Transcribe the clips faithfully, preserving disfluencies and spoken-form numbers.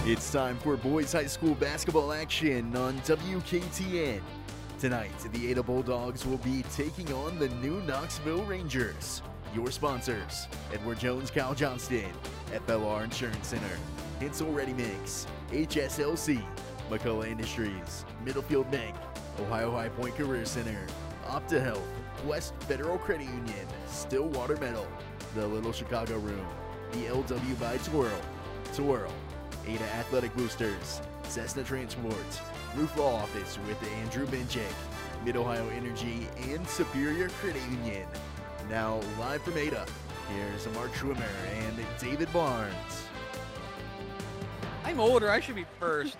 It's time for boys high school basketball action on W K T N. Tonight, the Ada Bulldogs will be taking on the New Knoxville Rangers. Your sponsors, Edward Jones, Kyle Johnston, F L R Insurance Center, Hensel Ready Mix, H S L C, McCullough Industries, Middlefield Bank, Ohio High Point Career Center, Opta Health, West Federal Credit Union, Stillwater Metal, the Little Chicago Room, the L W by Twirl, Twirl, Ada Athletic Boosters, Cessna Transport, Roof Law Office with Andrew Benchik, Mid-Ohio Energy, and Superior Credit Union. Now, live from Ada, here's Mark Schwimmer and David Barnes. I'm older, I should be first.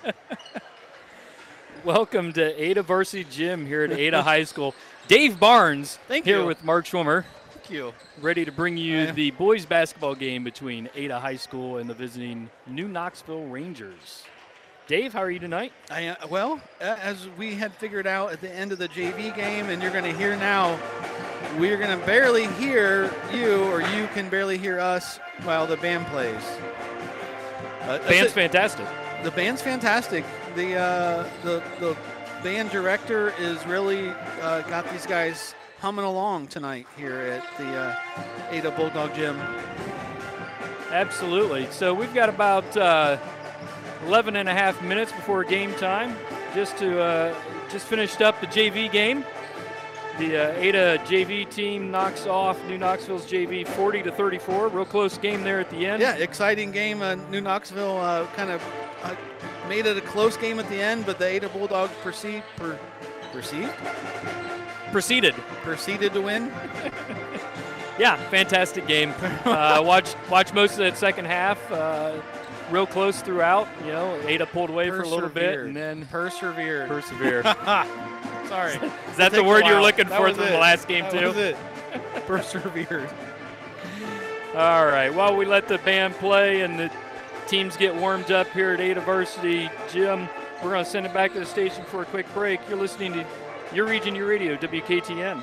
Welcome to Ada Varsity Gym here at Ada High School. Dave Barnes Thank here you. with Mark Schwimmer. Thank you. Ready to bring you Uh, the boys basketball game between Ada High School and the visiting New Knoxville Rangers. Dave, how are you tonight? I, uh, well, uh, as we had figured out at the end of the J V game, and you're going to hear now, we're going to barely hear you, or you can barely hear us while the band plays. Uh, Band's it. fantastic. The band's fantastic. The uh, the the band director is really uh, got these guys humming along tonight here at the uh, Ada Bulldog Gym. Absolutely. So we've got about uh, eleven and a half minutes before game time. Just to uh, just finished up the J V game. The uh, Ada J V team knocks off New Knoxville's J V forty to thirty-four. Real close game there at the end. Yeah, exciting game. Uh, New Knoxville uh, kind of uh, made it a close game at the end, but the Ada Bulldogs proceed, per, proceed? Proceeded. proceeded to win. Yeah, fantastic game. Uh, watched watched most of that second half. Uh, real close throughout. You know, Ada pulled away for a little bit Persevered. and then Persevered. persevered. Sorry. Is that the word you were looking for from the last game that too? Was it. Persevered. All right. While we let the band play and the teams get warmed up here at Ada Varsity Gym, we're going to send it back to the station for a quick break. You're listening to Your Region, Your Radio, W K T N.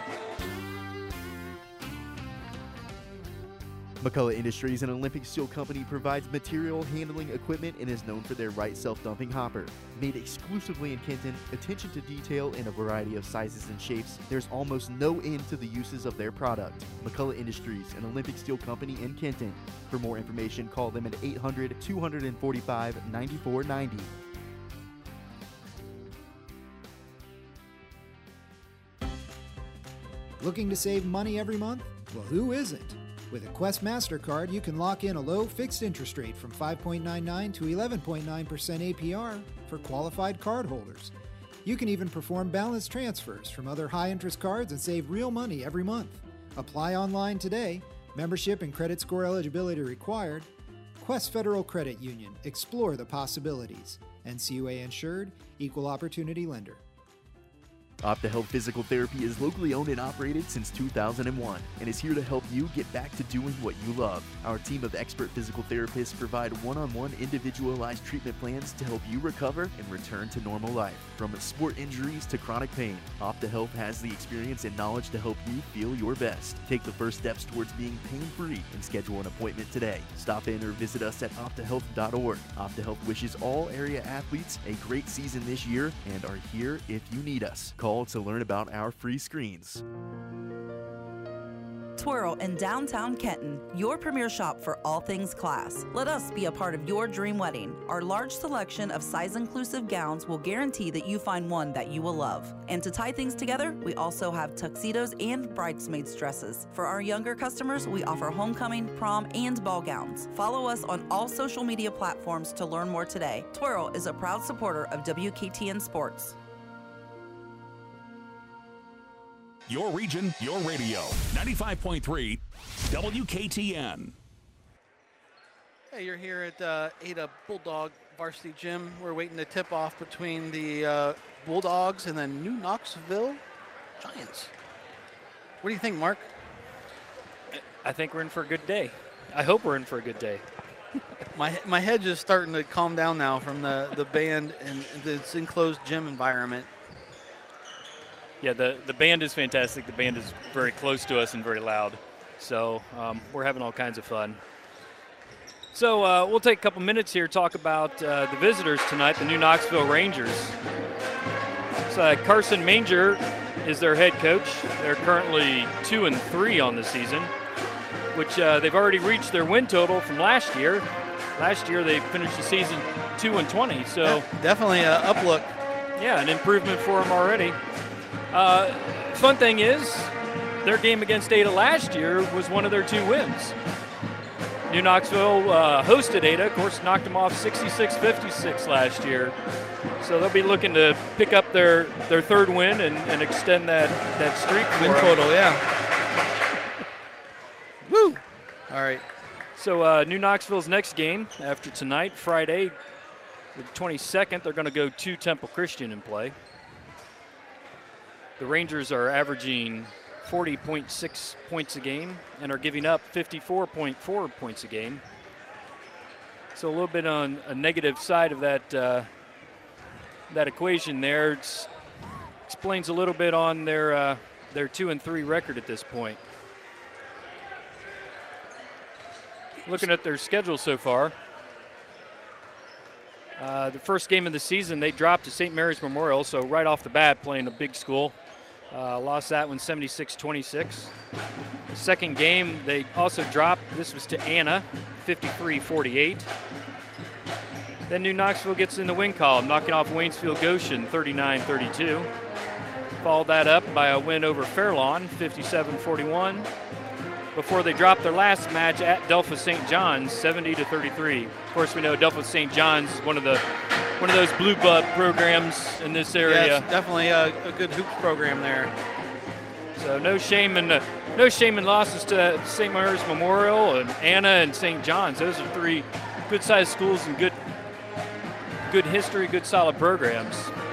McCullough Industries, an Olympic Steel company, provides material handling equipment and is known for their right self-dumping hopper. Made exclusively in Kenton, attention to detail in a variety of sizes and shapes, there's almost no end to the uses of their product. McCullough Industries, an Olympic Steel company in Kenton. For more information, call them at eight hundred, two forty-five, ninety-four ninety. Looking to save money every month? Well, who isn't? With a Quest MasterCard, you can lock in a low fixed interest rate from five point nine nine to eleven point nine percent A P R for qualified cardholders. You can even perform balance transfers from other high-interest cards and save real money every month. Apply online today. Membership and credit score eligibility required. Quest Federal Credit Union. Explore the possibilities. N C U A insured. Equal opportunity lender. Opta Health Physical Therapy is locally owned and operated since two thousand one and is here to help you get back to doing what you love. Our team of expert physical therapists provide one-on-one individualized treatment plans to help you recover and return to normal life. From sport injuries to chronic pain, Opta Health has the experience and knowledge to help you feel your best. Take the first steps towards being pain-free and schedule an appointment today. Stop in or visit us at opta health dot org. Opta Health wishes all area athletes a great season this year and are here if you need us. Call to learn about our free screens. Twirl in downtown Kenton, your premier shop for all things class. Let us be a part of your dream wedding. Our large selection of size-inclusive gowns will guarantee that you find one that you will love. And to tie things together, we also have tuxedos and bridesmaids dresses. For our younger customers, we offer homecoming, prom, and ball gowns. Follow us on all social media platforms to learn more today. Twirl is a proud supporter of W K T N Sports. Your region, your radio. ninety-five point three W K T N. Hey, you're here at uh, Ada Bulldog Varsity Gym. We're waiting to tip off between the uh, Bulldogs and the New Knoxville Giants. What do you think, Mark? I think we're in for a good day. I hope we're in for a good day. My my head's just starting to calm down now from the, the band and this enclosed gym environment. Yeah, the, the band is fantastic. The band is very close to us and very loud. So um, we're having all kinds of fun. So uh, we'll take a couple minutes here to talk about uh, the visitors tonight, the new Knoxville Rangers. So, uh, Carson Manger is their head coach. They're currently two and three on the season, which uh, they've already reached their win total from last year. Last year they finished the season two and twenty. So yeah, definitely an uplook. Yeah, an improvement for them already. Uh, fun thing is, their game against Ada last year was one of their two wins. New Knoxville uh, hosted Ada, of course, knocked them off sixty-six fifty-six last year. So they'll be looking to pick up their, their third win and, and extend that, that streak. Win total, yeah. Woo! All right. So uh, New Knoxville's next game after tonight, Friday, the twenty-second, they're going to go to Temple Christian and play. The Rangers are averaging forty point six points a game and are giving up fifty-four point four points a game. So a little bit on a negative side of that uh, that equation there. It's, explains a little bit on their uh, their two and three record at this point. Looking at their schedule so far, uh, the first game of the season they dropped to Saint Mary's Memorial, so right off the bat playing a big school. Uh, lost that one seventy-six twenty-six. The second game they also dropped. This was to Anna, fifty-three forty-eight. Then New Knoxville gets in the win column, knocking off Waynesfield Goshen thirty-nine thirty-two. Followed that up by a win over Fairlawn, fifty-seven forty-one. Before they dropped their last match at Delphos Saint John's, seventy to thirty-three. Of course, we know Delphos Saint John's is one of the one of those blue blood programs in this area. Yeah, it's definitely a, a good hoops program there. So no shame in uh, no shame in losses to Saint Mary's Memorial and Anna and Saint John's. Those are three good-sized schools and good good history, good solid programs.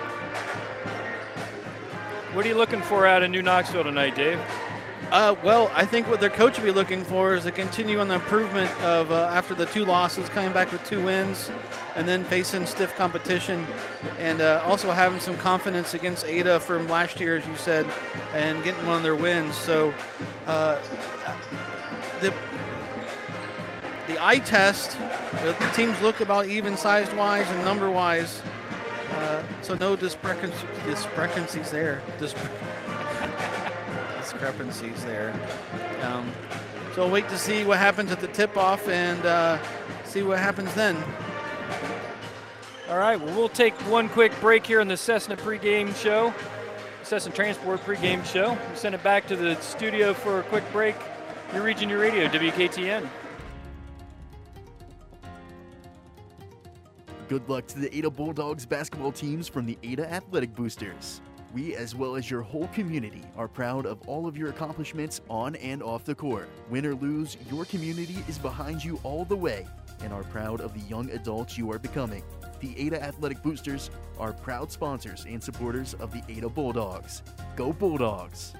What are you looking for out of New Knoxville tonight, Dave? Uh, well, I think what their coach will be looking for is to continue on the improvement of uh, after the two losses, coming back with two wins, and then facing stiff competition, and uh, also having some confidence against Ada from last year, as you said, and getting one of their wins. So uh, the the eye test, the teams look about even sized wise and number wise, uh, so no discrepancies, discrepancies there. Dispre- discrepancies there. Um, so we'll wait to see what happens at the tip-off and uh, see what happens then. All right, well, we'll take one quick break here in the Cessna pregame show, Cessna Transport pregame show. We'll send it back to the studio for a quick break. Your region, your radio, W K T N. Good luck to the Ada Bulldogs basketball teams from the Ada Athletic Boosters. We, as well as your whole community, are proud of all of your accomplishments on and off the court. Win or lose, your community is behind you all the way and are proud of the young adults you are becoming. The Ada Athletic Boosters are proud sponsors and supporters of the Ada Bulldogs. Go Bulldogs!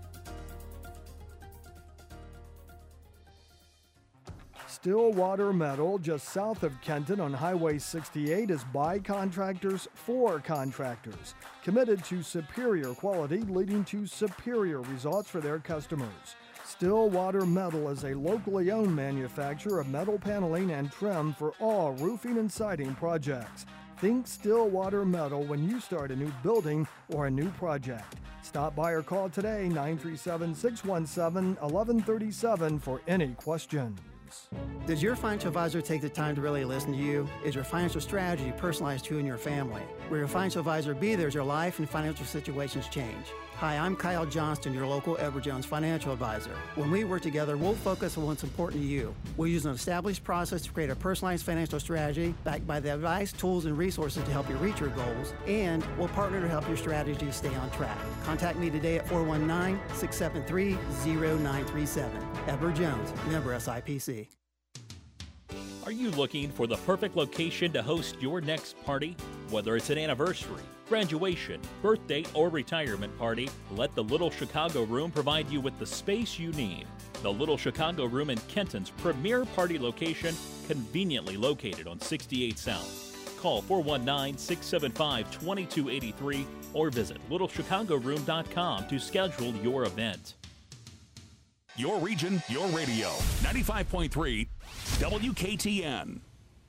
Stillwater Metal, just south of Kenton on Highway sixty-eight, is by contractors for contractors, committed to superior quality, leading to superior results for their customers. Stillwater Metal is a locally owned manufacturer of metal paneling and trim for all roofing and siding projects. Think Stillwater Metal when you start a new building or a new project. Stop by or call today, nine three seven, six one seven, one one three seven for any questions. Does your financial advisor take the time to really listen to you? Is your financial strategy personalized to you and your family? Will your financial advisor be there as your life and financial situations change? Hi, I'm Kyle Johnston, your local Edward Jones financial advisor. When we work together, we'll focus on what's important to you. We'll use an established process to create a personalized financial strategy backed by the advice, tools, and resources to help you reach your goals, and we'll partner to help your strategy stay on track. Contact me today at four one nine, six seven three, zero nine three seven. Edward Jones, member S I P C. Are you looking for the perfect location to host your next party? Whether it's an anniversary, graduation, birthday, or retirement party, let the Little Chicago Room provide you with the space you need. The Little Chicago Room in Kenton's premier party location, conveniently located on sixty-eight South. Call four one nine, six seven five, two two eight three or visit little chicago room dot com to schedule your event. Your region, your radio. ninety-five point three W K T N.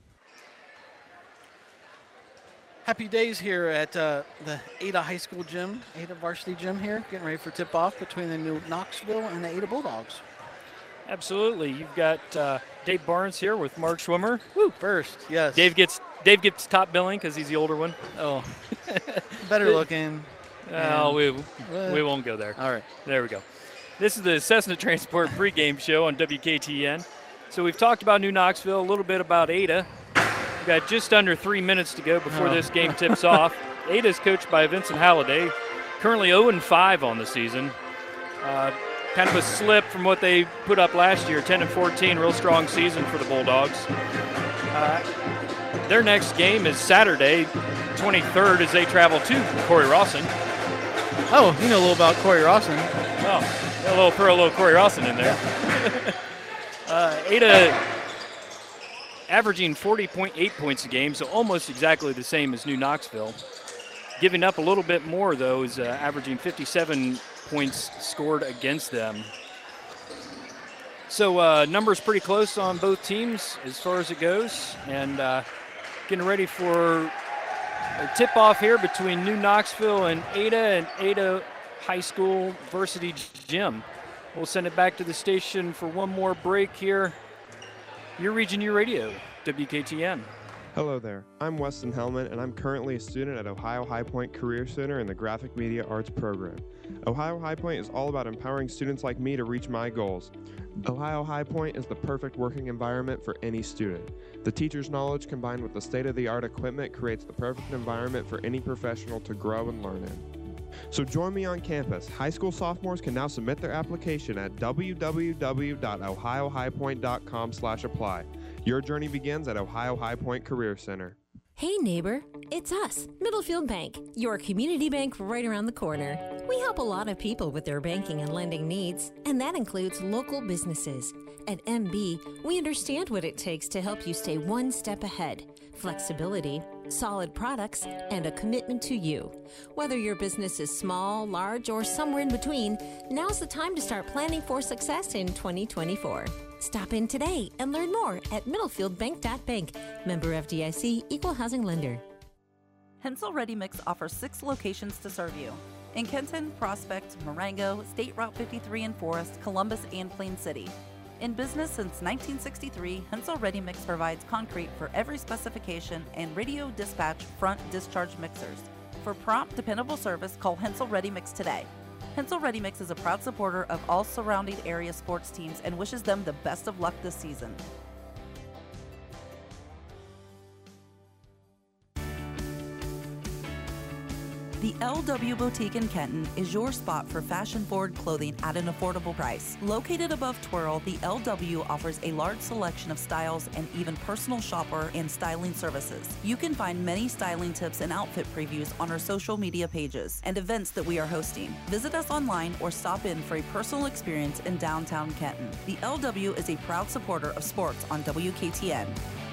Happy days here at uh, the Ada High School gym, Ada Varsity Gym here, getting ready for tip-off between the New Knoxville and the Ada Bulldogs. Absolutely. You've got uh, Dave Barnes here with Mark Schwimmer. Woo, first, yes. Dave gets Dave gets top billing because he's the older one. Oh, better looking. Oh, we, we won't go there. All right. There we go. This is the Cessna Transport pregame show on W K T N. So we've talked about New Knoxville, a little bit about Ada. We've got just under three minutes to go before oh. this game tips off. Ada is coached by Vincent Halliday, currently oh and five on the season. Uh, kind of a slip from what they put up last year, ten and fourteen, real strong season for the Bulldogs. Uh, their next game is Saturday, twenty-third, as they travel to Corey Rawson. Oh, you know a little about Corey Rawson. Oh, a little throw a little Corey Rawson in there. Yeah. uh, Ada averaging forty point eight points a game, so almost exactly the same as New Knoxville. Giving up a little bit more, though, is uh, averaging fifty-seven points scored against them. So uh, numbers pretty close on both teams as far as it goes, and uh, getting ready for a tip-off here between New Knoxville and Ada and Ada High School Varsity Gym. We'll send it back to the station for one more break here. Your Region, Your Radio, W K T N. Hello there, I'm Weston Hellman, and I'm currently a student at Ohio High Point Career Center in the Graphic Media Arts program. Ohio High Point is all about empowering students like me to reach my goals. Ohio High Point is the perfect working environment for any student. The teacher's knowledge combined with the state-of-the-art equipment creates the perfect environment for any professional to grow and learn in. So join me on campus. High school sophomores can now submit their application at w w w dot ohio high point dot com slash apply. Your journey begins at Ohio High Point Career Center. Hey neighbor, it's us, Middlefield Bank, your community bank right around the corner. We help a lot of people with their banking and lending needs, and that includes local businesses. At M B, we understand what it takes to help you stay one step ahead. Flexibility, solid products, and a commitment to you. Whether your business is small, large, or somewhere in between, now's the time to start planning for success in twenty twenty-four. Stop in today and learn more at middlefield bank dot bank. Member F D I C, Equal Housing Lender. Hensel Ready Mix offers six locations to serve you. In Kenton, Prospect, Marengo, State Route fifty-three in Forest, Columbus, and Plain City. In business since nineteen sixty-three, Hensel Ready Mix provides concrete for every specification and radio dispatch front discharge mixers. For prompt, dependable service, call Hensel Ready Mix today. Hensel Ready Mix is a proud supporter of all surrounding area sports teams and wishes them the best of luck this season. The L W Boutique in Kenton is your spot for fashion-forward clothing at an affordable price. Located above Twirl, the L W offers a large selection of styles and even personal shopper and styling services. You can find many styling tips and outfit previews on our social media pages and events that we are hosting. Visit us online or stop in for a personal experience in downtown Kenton. The L W is a proud supporter of sports on W K T N.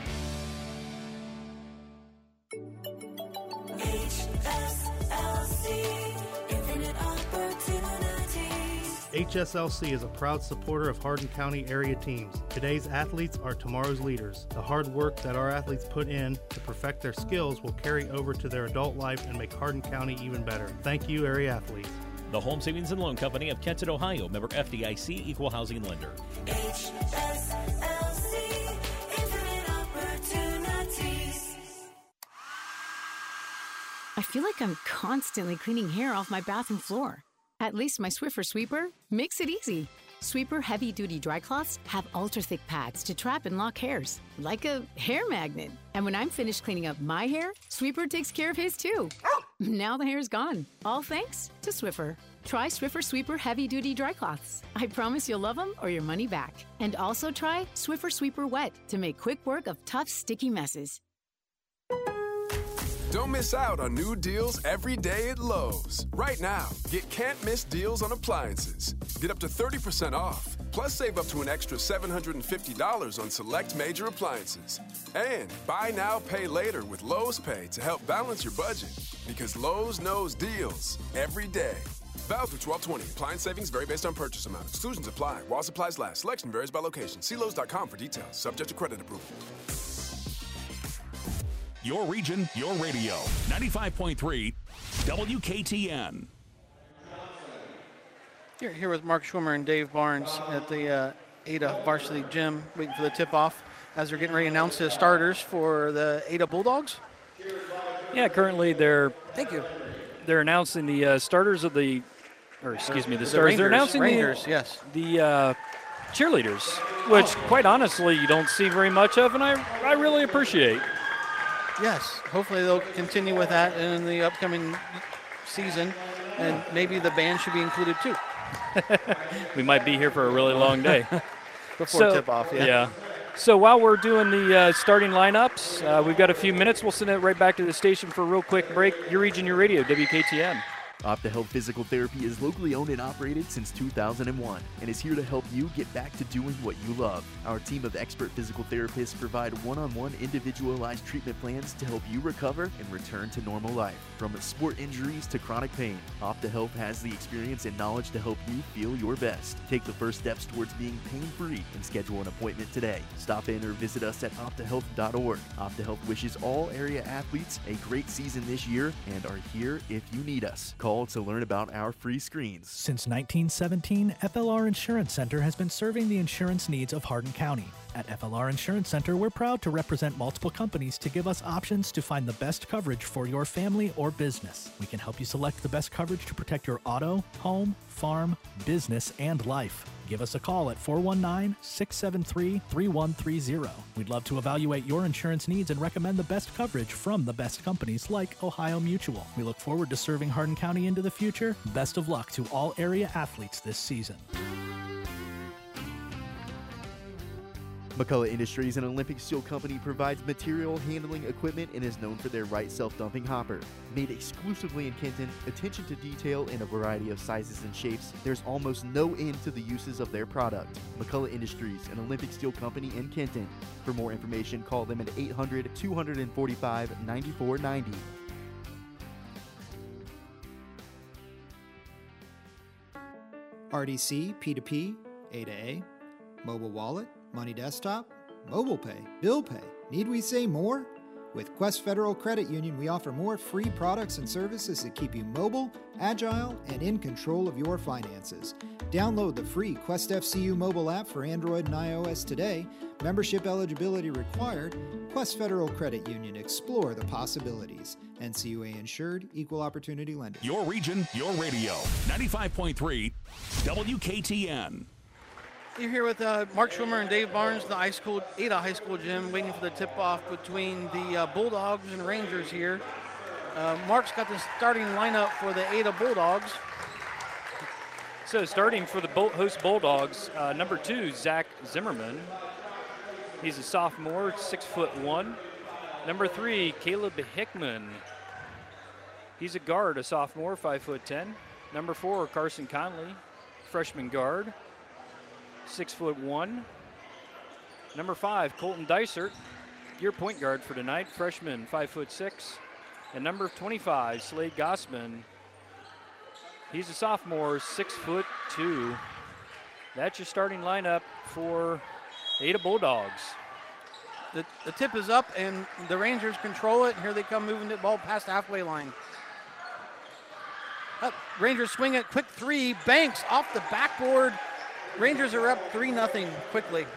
H S L C is a proud supporter of Hardin County area teams. Today's athletes are tomorrow's leaders. The hard work that our athletes put in to perfect their skills will carry over to their adult life and make Hardin County even better. Thank you, area athletes. The Home Savings and Loan Company of Kenton, Ohio, member F D I C, Equal Housing Lender. H S L C, infinite opportunities. I feel like I'm constantly cleaning hair off my bathroom floor. At least my Swiffer Sweeper makes it easy. Sweeper heavy-duty dry cloths have ultra-thick pads to trap and lock hairs, like a hair magnet. And when I'm finished cleaning up my hair, Sweeper takes care of his too. Now the hair's gone, all thanks to Swiffer. Try Swiffer Sweeper heavy-duty dry cloths. I promise you'll love them or your money back. And also try Swiffer Sweeper Wet to make quick work of tough, sticky messes. Don't miss out on new deals every day at Lowe's. Right now, get can't miss deals on appliances. Get up to thirty percent off. Plus, save up to an extra seven hundred fifty dollars on select major appliances. And buy now, pay later with Lowe's Pay to help balance your budget. Because Lowe's knows deals every day. Valid through twelve twenty. Appliance savings vary based on purchase amount. Exclusions apply. While supplies last. Selection varies by location. See Lowe's dot com for details. Subject to credit approval. Your region, your radio. ninety-five point three W K T N. Here, here with Mark Schwimmer and Dave Barnes at the uh, Ada Varsity Gym, waiting for the tip-off as they're getting ready to announce the starters for the Ada Bulldogs. Yeah, currently they're thank you. They're announcing the uh, starters of the, or excuse me, the, The starters. Rangers, they're announcing Rangers, the, yes. the uh, cheerleaders, which quite honestly you don't see very much of, and I I really appreciate. Yes, hopefully they'll continue with that in the upcoming season, and maybe the band should be included too. We might be here for a really long day. Before So- tip-off, yeah. So while we're doing the uh, starting lineups, uh, we've got a few minutes. We'll send it right back to the station for a real quick break. Your region, your radio, W K T N. OptaHealth Physical Therapy is locally owned and operated since two thousand one and is here to help you get back to doing what you love. Our team of expert physical therapists provide one-on-one individualized treatment plans to help you recover and return to normal life. From sport injuries to chronic pain, OptaHealth has the experience and knowledge to help you feel your best. Take the first steps towards being pain-free and schedule an appointment today. Stop in or visit us at opta health dot org. OptaHealth wishes all area athletes a great season this year and are here if you need us. Call to learn about our free screens. Since nineteen seventeen, F L R Insurance Center has been serving the insurance needs of Hardin County. At F L R Insurance Center, we're proud to represent multiple companies to give us options to find the best coverage for your family or business. We can help you select the best coverage to protect your auto, home, farm, business, and life. Give us a call at four one nine, six seven three, three one three zero. We'd love to evaluate your insurance needs and recommend the best coverage from the best companies like Ohio Mutual. We look forward to serving Hardin County into the future. Best of luck to all area athletes this season. McCullough Industries, an Olympic Steel company, provides material handling equipment and is known for their Wright self-dumping hopper. Made exclusively in Kenton, attention to detail in a variety of sizes and shapes, there's almost no end to the uses of their product. McCullough Industries, an Olympic Steel company in Kenton. For more information, call them at eight hundred, two four five, nine four nine zero. R D C, P two P, A to A, mobile wallet, money desktop, mobile pay, bill pay. Need we say more? With Quest Federal Credit Union, we offer more free products and services that keep you mobile, agile, and in control of your finances. Download the free Quest F C U mobile app for Android and iOS today. Membership eligibility required. Quest Federal Credit Union. Explore the possibilities. N C U A insured, equal opportunity lender. Your region, your radio. ninety-five point three W K T N. You're here with uh, Mark Schwimmer and Dave Barnes, the high school, Ada High School gym, waiting for the tip-off between the uh, Bulldogs and Rangers here. Uh, Mark's got the starting lineup for the Ada Bulldogs. So starting for the Bull- host Bulldogs, uh, number two, Zach Zimmerman. He's a sophomore, six foot one. Number three, Caleb Hickman. He's a guard, a sophomore, five foot ten. Number four, Carson Conley, freshman guard, six foot one. Number five, Colton Dysert, your point guard for tonight, freshman, five foot six. And number twenty-five, Slade Gossman. He's a sophomore, six foot two. That's your starting lineup for Ada Bulldogs. The, the tip is up, and the Rangers control it. Here they come moving the ball past the halfway line. Up, Rangers swing it, quick three, Banks off the backboard. Rangers are up three nothing quickly.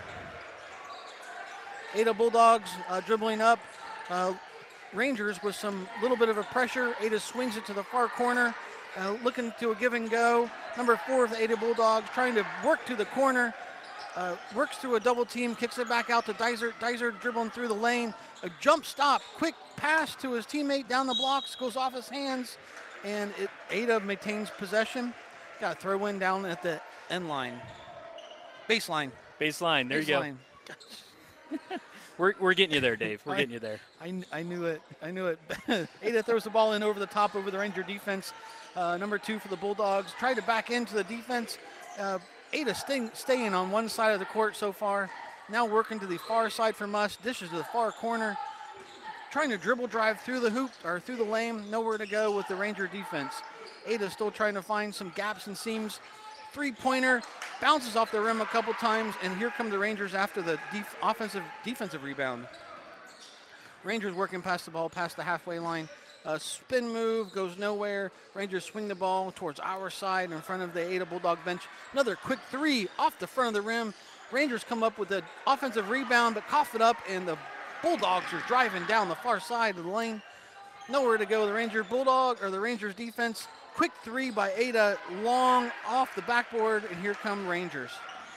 Ada Bulldogs uh, dribbling up. Uh, Rangers with some little bit of a pressure. Ada swings it to the far corner, uh, looking to a give and go. Number four of the Ada Bulldogs trying to work to the corner. Uh, works through a double team, kicks it back out to Dysert. Dysert dribbling through the lane. A jump stop, quick pass to his teammate down the blocks, goes off his hands, and it, Ada maintains possession. Got a throw in down at the end line. Baseline. Baseline, there Baseline. you go. we're, we're getting you there, Dave. We're I- getting you there. I, I knew it. I knew it. Ada throws the ball in over the top over the Ranger defense. Uh, number two for the Bulldogs. Tried to back into the defense. Uh, Ada staying, staying on one side of the court so far. Now working to the far side from us. Dishes to the far corner. trying to dribble drive through the hoop or through the lane, nowhere to go with the Ranger defense. Ada still trying to find some gaps and seams. Three-pointer bounces off the rim a couple times, and here come the Rangers after the def offensive defensive rebound. Rangers working past the ball, past the halfway line. A spin move goes nowhere. Rangers swing the ball towards our side in front of the Ada Bulldog bench. Another quick three off the front of the rim. Rangers come up with an offensive rebound, but cough it up, and the Bulldogs are driving down the far side of the lane. Nowhere to go. The Ranger Bulldog or the Rangers defense. Quick three by Ada, long off the backboard, and here come Rangers.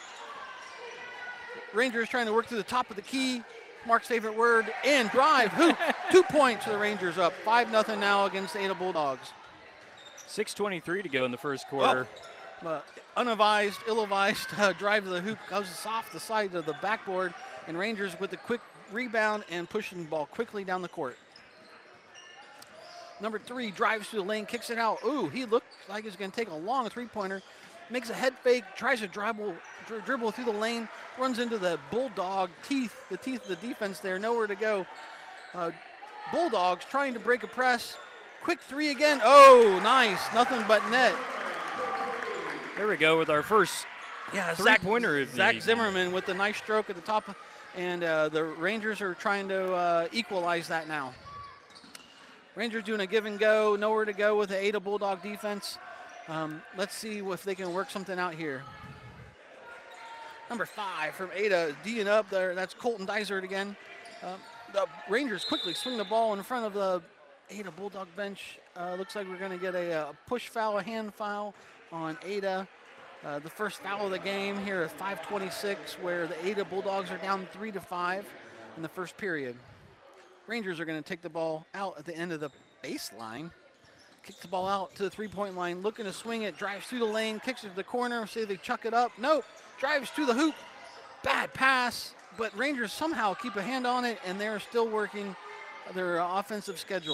Rangers trying to work through the top of the key. Mark's favorite word, and drive. Hoop. Two points for the Rangers up. five nothing now against the Ada Bulldogs. six twenty-three to go in the first quarter. Oh, uh, unadvised, ill-advised uh, drive to the hoop goes off the side of the backboard, and Rangers with a quick rebound and pushing the ball quickly down the court. Number three drives to the lane, kicks it out. Ooh, he looked like he's going to take a long three-pointer. Makes a head fake, tries to dribble, dri dribble through the lane, runs into the Bulldog teeth, the teeth of the defense there, nowhere to go. Uh, Bulldogs trying to break a press. Quick three again. Oh, nice. Nothing but net. There we go with our first yeah, three-pointer of the Zach evening. Zimmerman with the nice stroke at the top, and uh, the Rangers are trying to uh, equalize that now. Rangers doing a give and go, nowhere to go with the Ada Bulldog defense. Um, let's see if they can work something out here. Number five from Ada, D'ing up there. That's Colton Dysert again. Um, the Rangers quickly swing the ball in front of the Ada Bulldog bench. Uh, looks like we're going to get a, a push foul, a hand foul on Ada. Uh, the first foul of the game here at five twenty-six, where the Ada Bulldogs are down three to five in the first period. Rangers are going to take the ball out at the end of the baseline. Kicks the ball out to the three-point line, looking to swing it, drives through the lane, kicks it to the corner, say they chuck it up. Nope, drives to the hoop. Bad pass, but Rangers somehow keep a hand on it, and they're still working their uh, offensive schedule.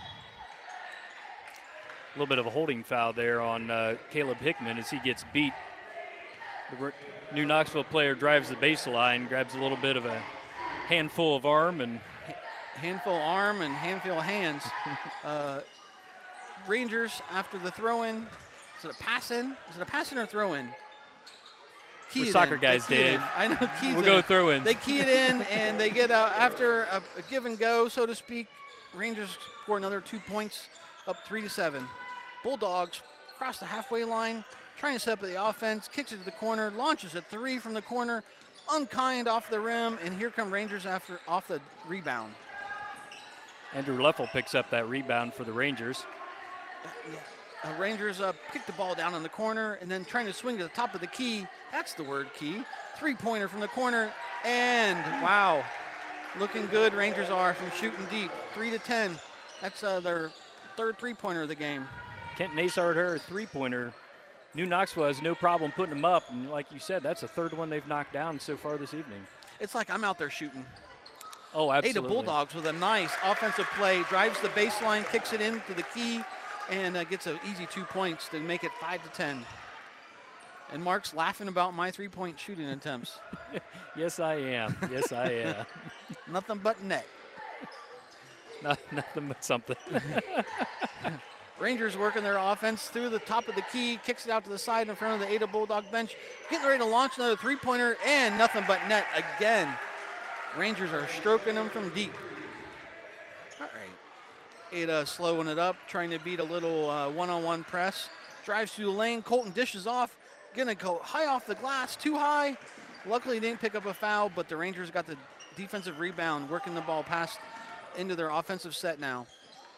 A little bit of a holding foul there on uh, Caleb Hickman as he gets beat. The New Knoxville player drives the baseline, grabs a little bit of a handful of arm and handful arm and handful of hands. uh, Rangers after the throw-in. Is it a pass-in? Is it a pass-in or throw-in? We're soccer guys, Dave. I know. Keys we'll in. go throw-in. They key it in, and they get uh, after a, a give and go, so to speak. Rangers score another two points, up three to seven. Bulldogs cross the halfway line, trying to set up the offense, kicks it to the corner, launches a three from the corner, unkind off the rim, and here come Rangers after off the rebound. Andrew Leffel picks up that rebound for the Rangers. Yeah. Uh, Rangers uh, kick the ball down in the corner and then trying to swing to the top of the key. That's the word, key. Three-pointer from the corner, and wow, looking good. Rangers are from shooting deep, three to ten. That's uh, their third three-pointer of the game. Kent Nasard, her three-pointer. New Knoxville has no problem putting them up, and like you said, that's the third one they've knocked down so far this evening. It's like I'm out there shooting. Oh, absolutely. Ada Bulldogs with a nice offensive play, drives the baseline, kicks it into the key, and uh, gets an easy two points to make it five to ten. And Mark's laughing about my three-point shooting attempts. Yes, I am. Yes, I am. Nothing but net. Not, nothing but something. Rangers working their offense through the top of the key, kicks it out to the side in front of the Ada Bulldog bench, getting ready to launch another three-pointer, and nothing but net again. Rangers are stroking them from deep. All right. Ada slowing it up, trying to beat a little uh, one-on-one press. Drives through the lane. Colton dishes off. Going to go high off the glass, too high. Luckily, he didn't pick up a foul, but the Rangers got the defensive rebound, working the ball past into their offensive set now.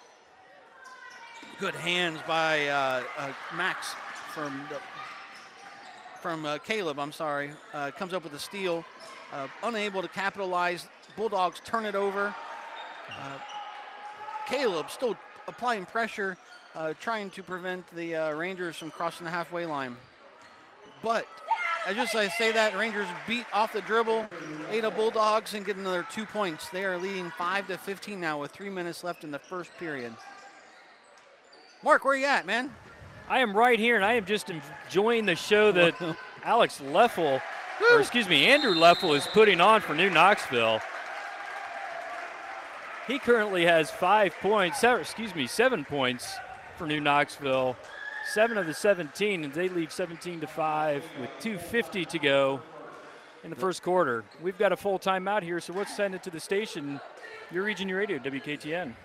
Good hands by uh, uh, Max from the, from uh, Caleb, I'm sorry. Uh, comes up with a steal. Uh, unable to capitalize. Bulldogs turn it over. Uh, Caleb still applying pressure, uh, trying to prevent the uh, Rangers from crossing the halfway line. But as just I say that, Rangers beat off the dribble, Ada Bulldogs, and get another two points. They are leading five to fifteen now with three minutes left in the first period. Mark, where you at, man? I am right here, and I am just enjoying the show that Alex Leffel, or excuse me, Andrew Leffel is putting on for New Knoxville. He currently has five points, seven, excuse me, seven points for New Knoxville. Seven of the seventeen, and they lead seventeen to five with two fifty to go in the first quarter. We've got a full timeout here, so let's send it to the station. Your region, your radio, W K T N.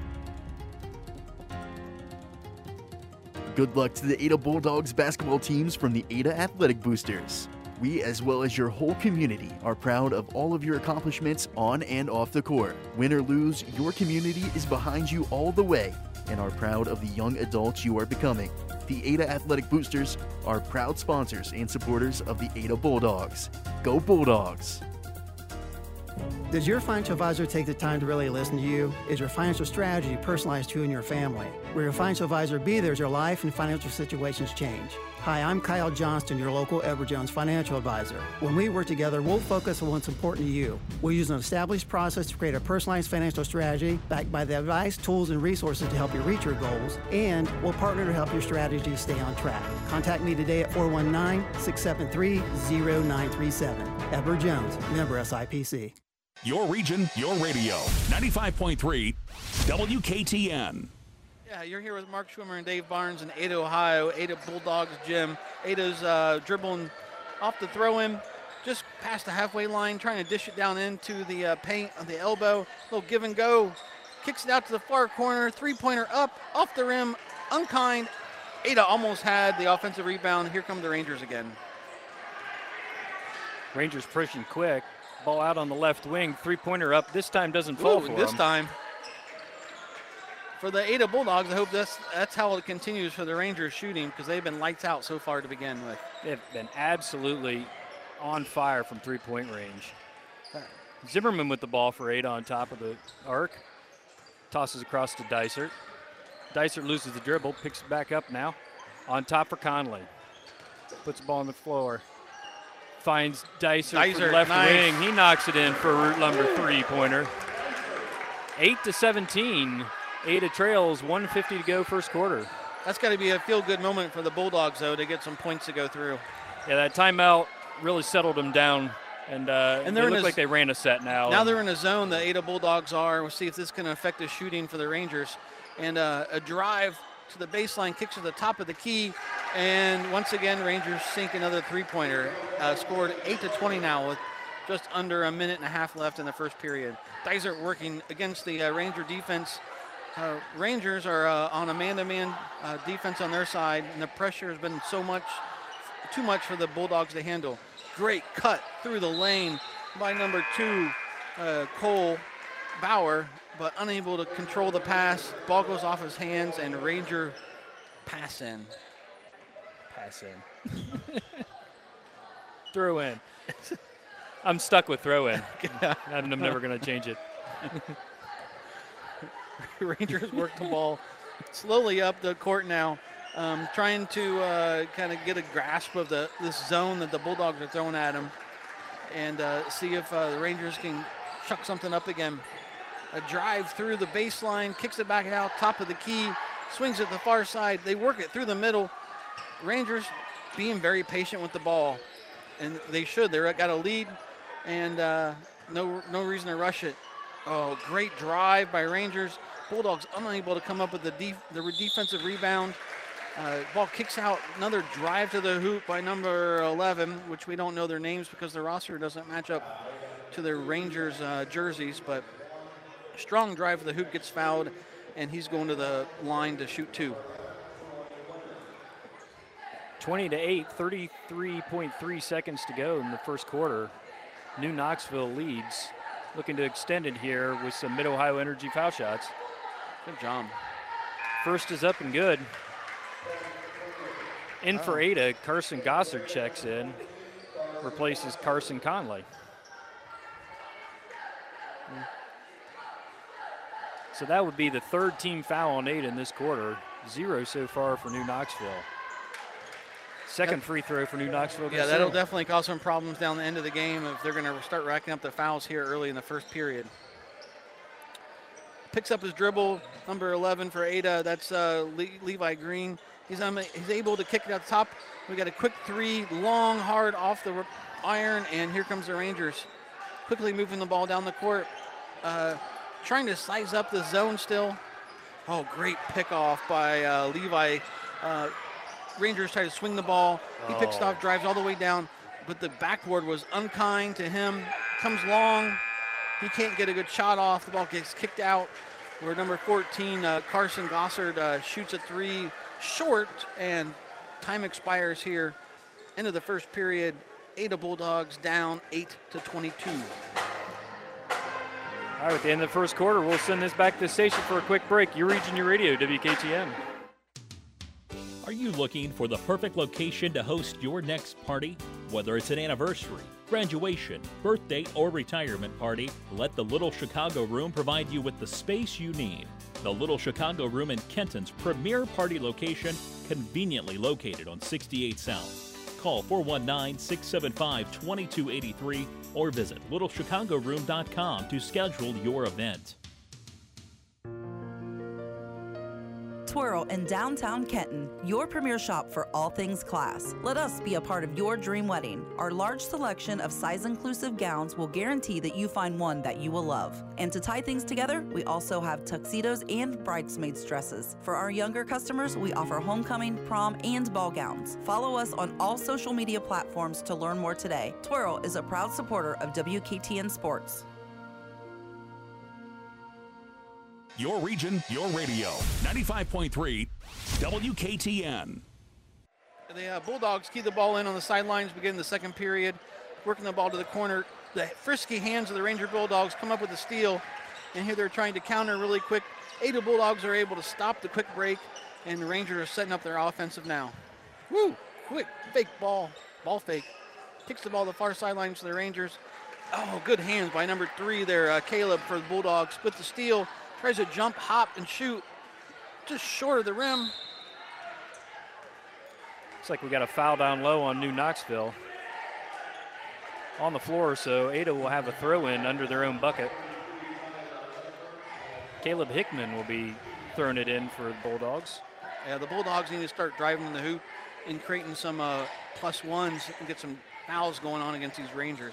Good luck to the Ada Bulldogs basketball teams from the Ada Athletic Boosters. We, as well as your whole community, are proud of all of your accomplishments on and off the court. Win or lose, your community is behind you all the way and are proud of the young adults you are becoming. The Ada Athletic Boosters are proud sponsors and supporters of the Ada Bulldogs. Go Bulldogs! Does your financial advisor take the time to really listen to you? Is your financial strategy personalized to you and your family? Will your financial advisor be there as your life and financial situations change? Hi, I'm Kyle Johnston, your local Edward Jones financial advisor. When we work together, we'll focus on what's important to you. We'll use an established process to create a personalized financial strategy backed by the advice, tools, and resources to help you reach your goals, and we'll partner to help your strategy stay on track. Contact me today at four one nine, six seven three, zero nine three seven. Edward Jones, member S I P C. Your region, your radio. ninety-five point three W K T N. Yeah, you're here with Mark Schwimmer and Dave Barnes in Ada, Ohio, Ada Bulldogs gym. Ada's uh, dribbling off the throw-in, just past the halfway line, trying to dish it down into the uh, paint on the elbow. Little give and go. Kicks it out to the far corner. Three-pointer up, off the rim, unkind. Ada almost had the offensive rebound. Here come the Rangers again. Rangers pushing quick. Ball out on the left wing. Three-pointer up. This time doesn't fall Ooh, for this them. time. For the Ada Bulldogs, I hope that's, that's how it continues for the Rangers shooting, because they've been lights out so far to begin with. They've been absolutely on fire from three-point range. Zimmerman with the ball for Ada on top of the arc. Tosses across to Dysert. Dysert loses the dribble, picks it back up now. On top for Conley. Puts the ball on the floor. Finds Dysert, Dysert, for the left nice. wing. He knocks it in for a route number three-pointer. eight to seventeen. Ada trails, one fifty to go first quarter. That's got to be a feel-good moment for the Bulldogs, though, to get some points to go through. Yeah, that timeout really settled them down, and, uh, And they they're in look a- like they ran a set now. Now and they're in a zone, the Ada Bulldogs are. We'll see if this can affect the shooting for the Rangers. And uh, a drive to the baseline, kicks to the top of the key. And once again, Rangers sink another three-pointer. Uh, scored eight to twenty now with just under a minute and a half left in the first period. Dysert working against the uh, Ranger defense. Uh, Rangers are uh, on a man-to-man uh, defense on their side, and the pressure has been so much, too much for the Bulldogs to handle. Great cut through the lane by number two, uh, Cole Bauer, but unable to control the pass. Ball goes off his hands, and Ranger pass in. pass in. Throw in. I'm stuck with throw in. I'm never going to change it. Rangers work the ball slowly up the court now, um, trying to uh, kind of get a grasp of the this zone that the Bulldogs are throwing at them, and uh, see if uh, the Rangers can chuck something up again. A drive through the baseline, kicks it back out, top of the key, swings it the far side. They work it through the middle. Rangers being very patient with the ball, and they should. They're got a lead, and uh, no no reason to rush it. Oh, great drive by Rangers. Bulldogs unable to come up with the, def the defensive rebound. Uh, ball kicks out, another drive to the hoop by number eleven, which we don't know their names because the roster doesn't match up to their Rangers uh, jerseys, but strong drive to the hoop, gets fouled, and he's going to the line to shoot two. twenty to eight, thirty-three point three seconds to go in the first quarter. New Knoxville leads, looking to extend it here with some Mid-Ohio Energy foul shots. Good job. First is up and good. In for Ada, Carson Gossard checks in, replaces Carson Conley. So that would be the third team foul on Ada in this quarter. Zero so far for New Knoxville. Second free throw for New Knoxville. Yeah, that'll definitely cause some problems down the end of the game if they're going to start racking up the fouls here early in the first period. Picks up his dribble, number eleven for Ada. That's uh, Le Levi Green. He's, um, he's able to kick it out top. We got a quick three, long, hard off the iron, and here comes the Rangers. Quickly moving the ball down the court. Uh, trying to size up the zone still. Oh, great pickoff by uh, Levi. Uh, Rangers try to swing the ball. He picks it Oh. off, drives all the way down, but the backboard was unkind to him. Comes long. He can't get a good shot off. The ball gets kicked out. Where number fourteen, uh, Carson Gossard, uh, shoots a three short, and time expires here. End of the first period. Ada Bulldogs down eight to twenty-two. All right, at the end of the first quarter, we'll send this back to the station for a quick break. Your region, your radio, W K T M. Are you looking for the perfect location to host your next party? Whether it's an anniversary, graduation, birthday, or retirement party, let the Little Chicago Room provide you with the space you need. The Little Chicago Room in Kenton's premier party location, conveniently located on sixty-eight South. Call four one nine, six seven five, two two eight three or visit little chicago room dot com to schedule your event. Twirl in downtown Kenton, your premier shop for all things class. Let us be a part of your dream wedding. Our large selection of size-inclusive gowns will guarantee that you find one that you will love. And to tie things together, we also have tuxedos and bridesmaids dresses. For our younger customers, we offer homecoming, prom, and ball gowns. Follow us on all social media platforms to learn more today. Twirl is a proud supporter of W K T N Sports. Your region, your radio. ninety-five point three W K T N. The uh, Bulldogs key the ball in on the sidelines, beginning the second period, working the ball to the corner. The frisky hands of the Ranger Bulldogs come up with a steal, and here they're trying to counter really quick. Ada Bulldogs are able to stop the quick break, and the Rangers are setting up their offensive now. Woo! Quick fake ball, ball fake. Kicks the ball to the far sidelines to the Rangers. Oh, good hands by number three there, uh, Caleb for the Bulldogs. With the steal, tries to jump, hop, and shoot. Just short of the rim. Looks like we got a foul down low on New Knoxville. On the floor, so Ada will have a throw-in under their own bucket. Caleb Hickman will be throwing it in for the Bulldogs. Yeah, the Bulldogs need to start driving the hoop and creating some uh, plus ones and get some fouls going on against these Rangers.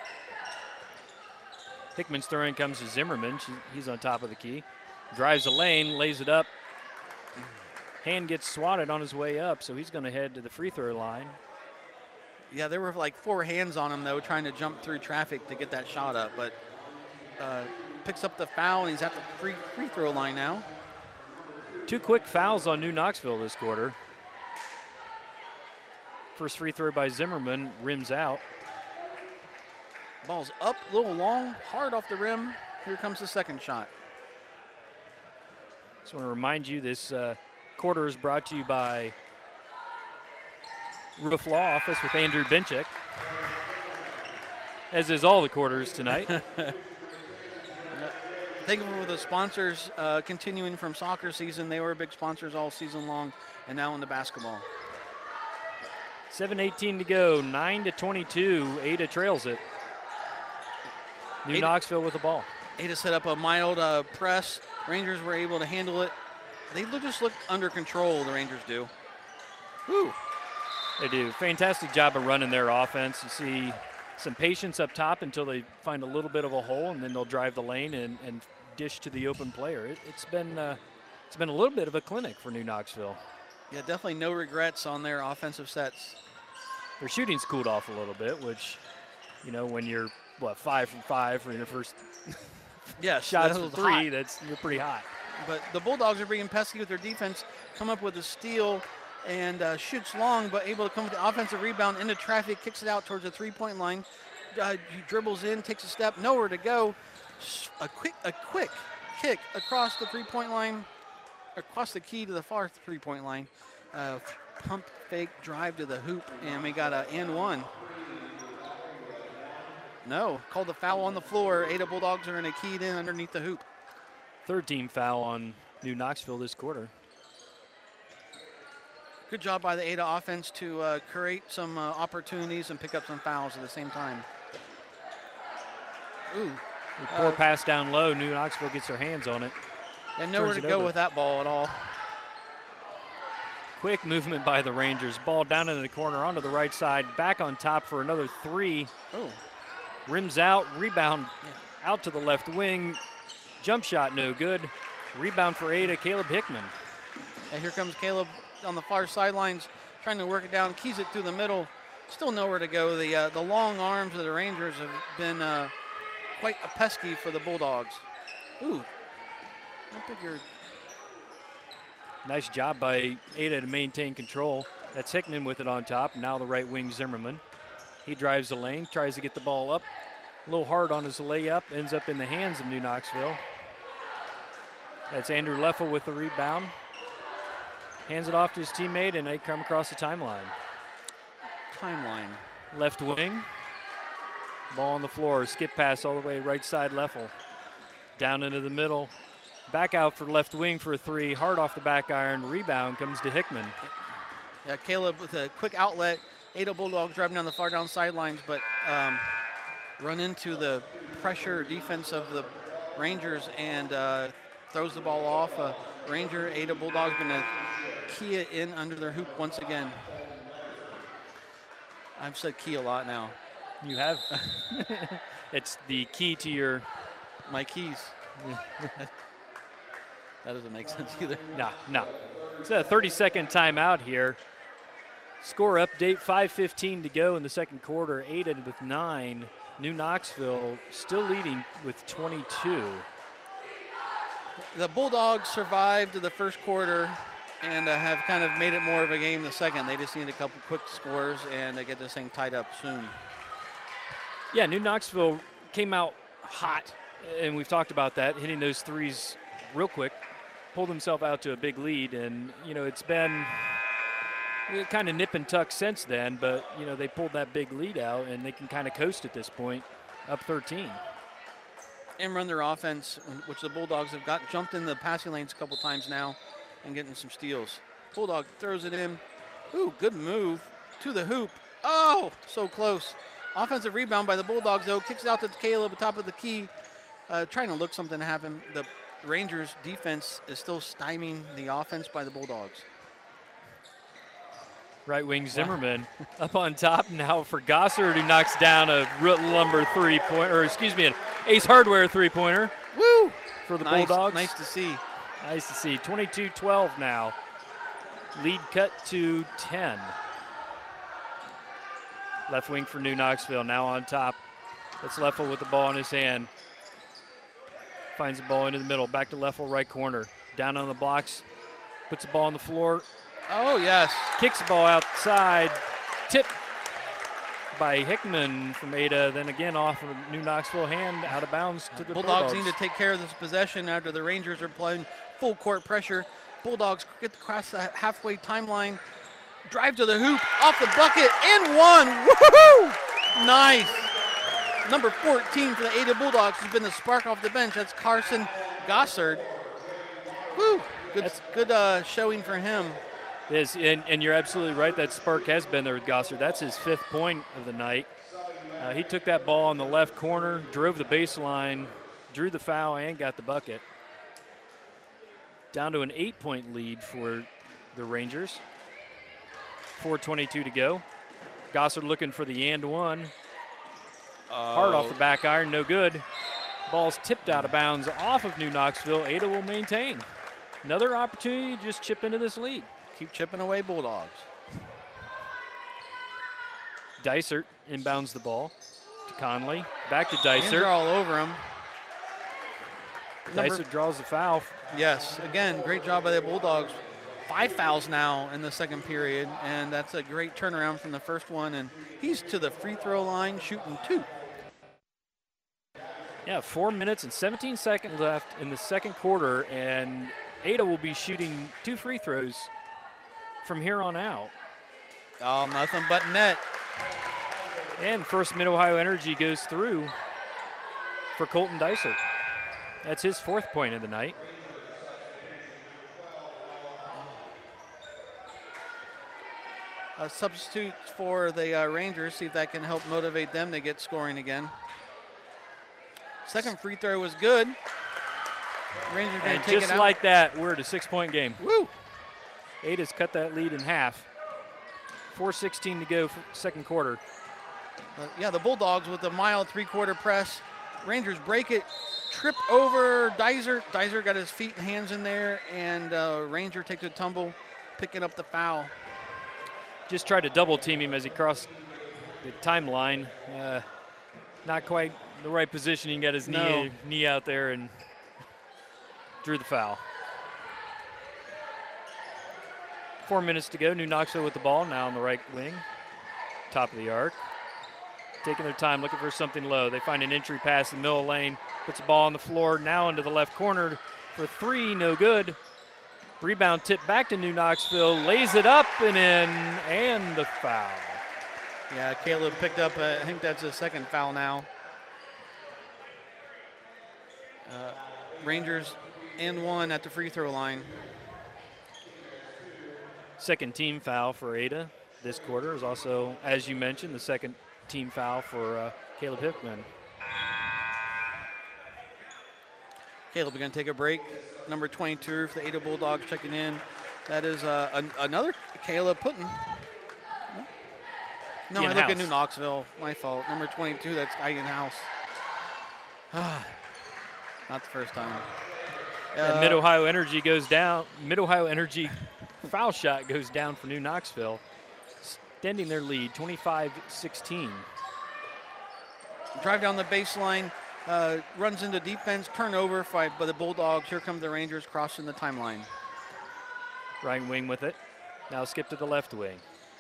Hickman's throw-in comes to Zimmerman. She, he's on top of the key. Drives the lane, lays it up. Hand gets swatted on his way up, so he's going to head to the free throw line. Yeah, there were like four hands on him, though, trying to jump through traffic to get that shot up. But uh, picks up the foul, and he's at the free, free throw line now. Two quick fouls on New Knoxville this quarter. First free throw by Zimmerman, rims out. Ball's up, a little long, hard off the rim. Here comes the second shot. Just want to remind you this uh, quarter is brought to you by Roof Law Office with Andrew Benchik, as is all the quarters tonight. Thank you for the sponsors uh, continuing from soccer season. They were big sponsors all season long, and now in the basketball. seven eighteen to go, nine to twenty-two. Ada trails it. New Ada, Knoxville with the ball. Ada set up a mild uh, press. Rangers were able to handle it. They look, just look under control, the Rangers do. Woo. They do. Fantastic job of running their offense. You see some patience up top until they find a little bit of a hole, and then they'll drive the lane and, and dish to the open player. It, it's been uh, it's been a little bit of a clinic for New Knoxville. Yeah, definitely no regrets on their offensive sets. Their shooting's cooled off a little bit, which, you know, when you're, what, five from five for your first yes, shots that for was three, hot. that's you're pretty hot. But the Bulldogs are being pesky with their defense, come up with a steal and uh, shoots long, but able to come with the offensive rebound into traffic, kicks it out towards the three-point line. Uh, he dribbles in, takes a step, nowhere to go. A quick, a quick kick across the three-point line, across the key to the far three-point line. Uh, pump fake drive to the hoop, and we got an and one. No, called the foul on the floor. Ada Bulldogs are going to key it in underneath the hoop. Third team foul on New Knoxville this quarter. Good job by the Ada offense to uh, create some uh, opportunities and pick up some fouls at the same time. Ooh. Poor uh, pass down low. New Knoxville gets their hands on it. And nowhere Turns to it go over. with that ball at all. Quick movement by the Rangers. Ball down into the corner onto the right side. Back on top for another three. Oh. Rims out. Rebound out to the left wing. Jump shot, no good. Rebound for Ada, Caleb Hickman. And here comes Caleb on the far sidelines, trying to work it down, keys it through the middle. Still nowhere to go. The uh, the long arms of the Rangers have been uh, quite a pesky for the Bulldogs. Ooh, I think you're. Nice job by Ada to maintain control. That's Hickman with it on top. Now the right wing Zimmerman. He drives the lane, tries to get the ball up. A little hard on his layup, ends up in the hands of New Knoxville. That's Andrew Leffel with the rebound. Hands it off to his teammate, and they come across the timeline. Timeline. Left wing. Ball on the floor. Skip pass all the way right side Leffel. Down into the middle. Back out for left wing for a three. Hard off the back iron. Rebound comes to Hickman. Yeah, Caleb with a quick outlet. Ada Bulldogs driving down the far down sidelines, but um, run into the pressure defense of the Rangers and uh, throws the ball off. Uh, Ranger, Ada Bulldogs going to key it in under their hoop once again. I've said key a lot now. You have. It's the key to your... My keys. That doesn't make sense either. No, no. It's a thirty-second timeout here. Score update, five fifteen to go in the second quarter. Ada with nine. New Knoxville still leading with twenty-two. The Bulldogs survived the first quarter and uh, have kind of made it more of a game the second. They just need a couple quick scores and they get this thing tied up soon. Yeah, New Knoxville came out hot, and we've talked about that, hitting those threes real quick, pulled himself out to a big lead, and, you know, it's been kind of nip and tuck since then, but, you know, they pulled that big lead out, and they can kind of coast at this point, up thirteen. And run their offense, which the Bulldogs have got jumped in the passing lanes a couple times now and getting some steals. Bulldog throws it in. Ooh, good move to the hoop. Oh, so close. Offensive rebound by the Bulldogs, though. Kicks it out to Caleb at the top of the key. Uh, trying to look something to happen. The Rangers defense is still stymieing the offense by the Bulldogs. Right wing Zimmerman up on top now for Gossard, who knocks down a Root Lumber three-pointer, or excuse me, an Ace Hardware three-pointer. Woo! For the nice, Bulldogs. Nice to see. Nice to see. twenty-two twelve now. Lead cut to ten. Left wing for New Knoxville, now on top. That's Leffel with the ball in his hand. Finds the ball into the middle, back to Leffel, right corner. Down on the blocks, puts the ball on the floor. Oh, yes. Kicks the ball outside. Tip by Hickman from Ada. Then again off of New Knoxville hand, out of bounds to the Bulldogs. Bulldogs. Need to take care of this possession after the Rangers are playing full court pressure. Bulldogs get across the halfway timeline. Drive to the hoop, off the bucket, and one. Woohoo! Nice. Number fourteen for the Ada Bulldogs has been the spark off the bench. That's Carson Gossard. Woo! Good, That's, good uh, showing for him. Is, and, and you're absolutely right. That spark has been there with Gossard. That's his fifth point of the night. Uh, he took that ball on the left corner, drove the baseline, drew the foul, and got the bucket. Down to an eight-point lead for the Rangers. four twenty-two to go. Gossard looking for the and one. Uh, Hard off the back iron, no good. Ball's tipped out of bounds off of New Knoxville. Ada will maintain. Another opportunity to just chip into this lead. Keep chipping away, Bulldogs. Dysert inbounds the ball to Conley. Back to Hands are Dysert. all over him. Number- Dysert draws the foul. Yes, again, great job by the Bulldogs. Five fouls now in the second period, and that's a great turnaround from the first one. And he's to the free throw line shooting two. Yeah, four minutes and seventeen seconds left in the second quarter, and Ada will be shooting two free throws from here on out. Oh, nothing but net. And first Mid-Ohio Energy goes through for Colton Dysert. That's his fourth point of the night. A substitute for the uh, Rangers, see if that can help motivate them to get scoring again. Second free throw was good. Rangers going And to take just it out. like that, we're at a six-point game. Woo! Ada's cut that lead in half. four sixteen to go for second quarter. Uh, yeah, the Bulldogs with the mild three-quarter press. Rangers break it, trip over Dizer. Dizer got his feet and hands in there, and uh, Ranger takes a tumble, picking up the foul. Just tried to double team him as he crossed the timeline. Uh, not quite the right positioning. Got his No. knee, knee out there and drew the foul. Four minutes to go. New Knoxville with the ball now on the right wing. Top of the arc. Taking their time, looking for something low. They find an entry pass in the middle lane. Puts the ball on the floor. Now into the left corner for three. No good. Rebound tipped back to New Knoxville. Lays it up and in. And the foul. Yeah, Caleb picked up, uh, I think that's his second foul now. Uh, Rangers and one at the free throw line. Second team foul for Ada this quarter is also, as you mentioned, the second team foul for uh, Caleb Hickman. Caleb, we're going to take a break. Number twenty-two for the Ada Bulldogs checking in. That is uh, an, another Caleb Putten. No, Ian I look House. at New Knoxville. My fault. Number twenty-two, that's Ian House. Not the first time. And Uh, Mid-Ohio Energy goes down. Mid-Ohio Energy foul shot goes down for New Knoxville, extending their lead, twenty-five sixteen. Drive down the baseline, uh, runs into defense, turnover by, by the Bulldogs. Here come the Rangers crossing the timeline. Right wing with it. Now skip to the left wing.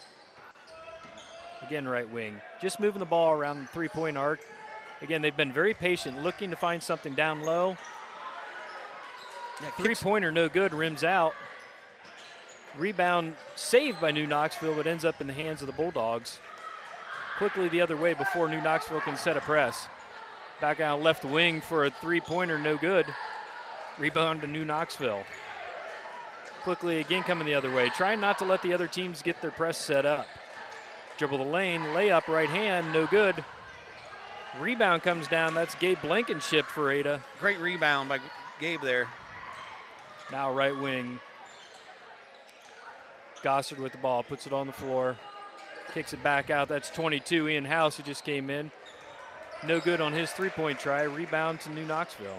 Again, right wing. Just moving the ball around the three-point arc. Again, they've been very patient, looking to find something down low. Three-pointer, no good, rims out. Rebound saved by New Knoxville, but ends up in the hands of the Bulldogs. Quickly the other way before New Knoxville can set a press. Back out left wing for a three-pointer, no good. Rebound to New Knoxville. Quickly again coming the other way, trying not to let the other teams get their press set up. Dribble the lane, layup, right hand, no good. Rebound comes down, that's Gabe Blankenship for Ada. Great rebound by Gabe there. Now right wing. Gossard with the ball, puts it on the floor. Kicks it back out, that's twenty-two, Ian House, who just came in. No good on his three-point try, rebound to New Knoxville.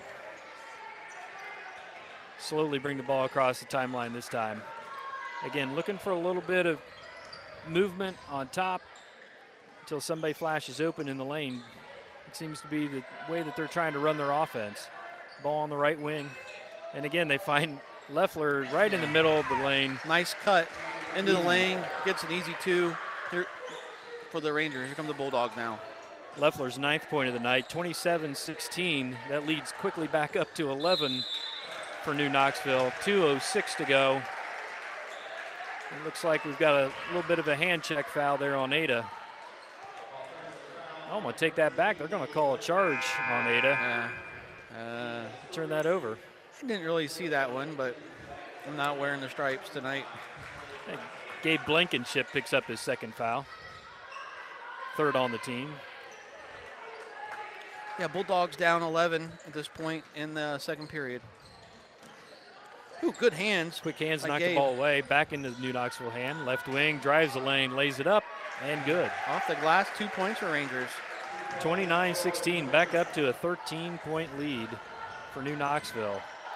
Slowly bring the ball across the timeline this time. Again, looking for a little bit of movement on top until somebody flashes open in the lane. It seems to be the way that they're trying to run their offense. Ball on the right wing. And again, they find Leffler right in the middle of the lane. Nice cut into the lane, gets an easy two here for the Rangers. Here come the Bulldogs now. Leffler's ninth point of the night, twenty-seven sixteen. That leads quickly back up to eleven for New Knoxville. two oh six to go. It looks like we've got a little bit of a hand check foul there on Ada. Oh, I'm going to take that back. They're going to call a charge on Ada. Yeah. Uh, Turn that over. I didn't really see that one, but I'm not wearing the stripes tonight. Gabe Blankenship picks up his second foul. Third on the team. Yeah, Bulldogs down eleven at this point in the second period. Ooh, good hands. Quick hands, by knock Gabe. the ball away. Back into the New Knoxville hand. Left wing, drives the lane, lays it up, and good. Off the glass, two points for Rangers. twenty-nine sixteen, back up to a thirteen-point lead for New Knoxville.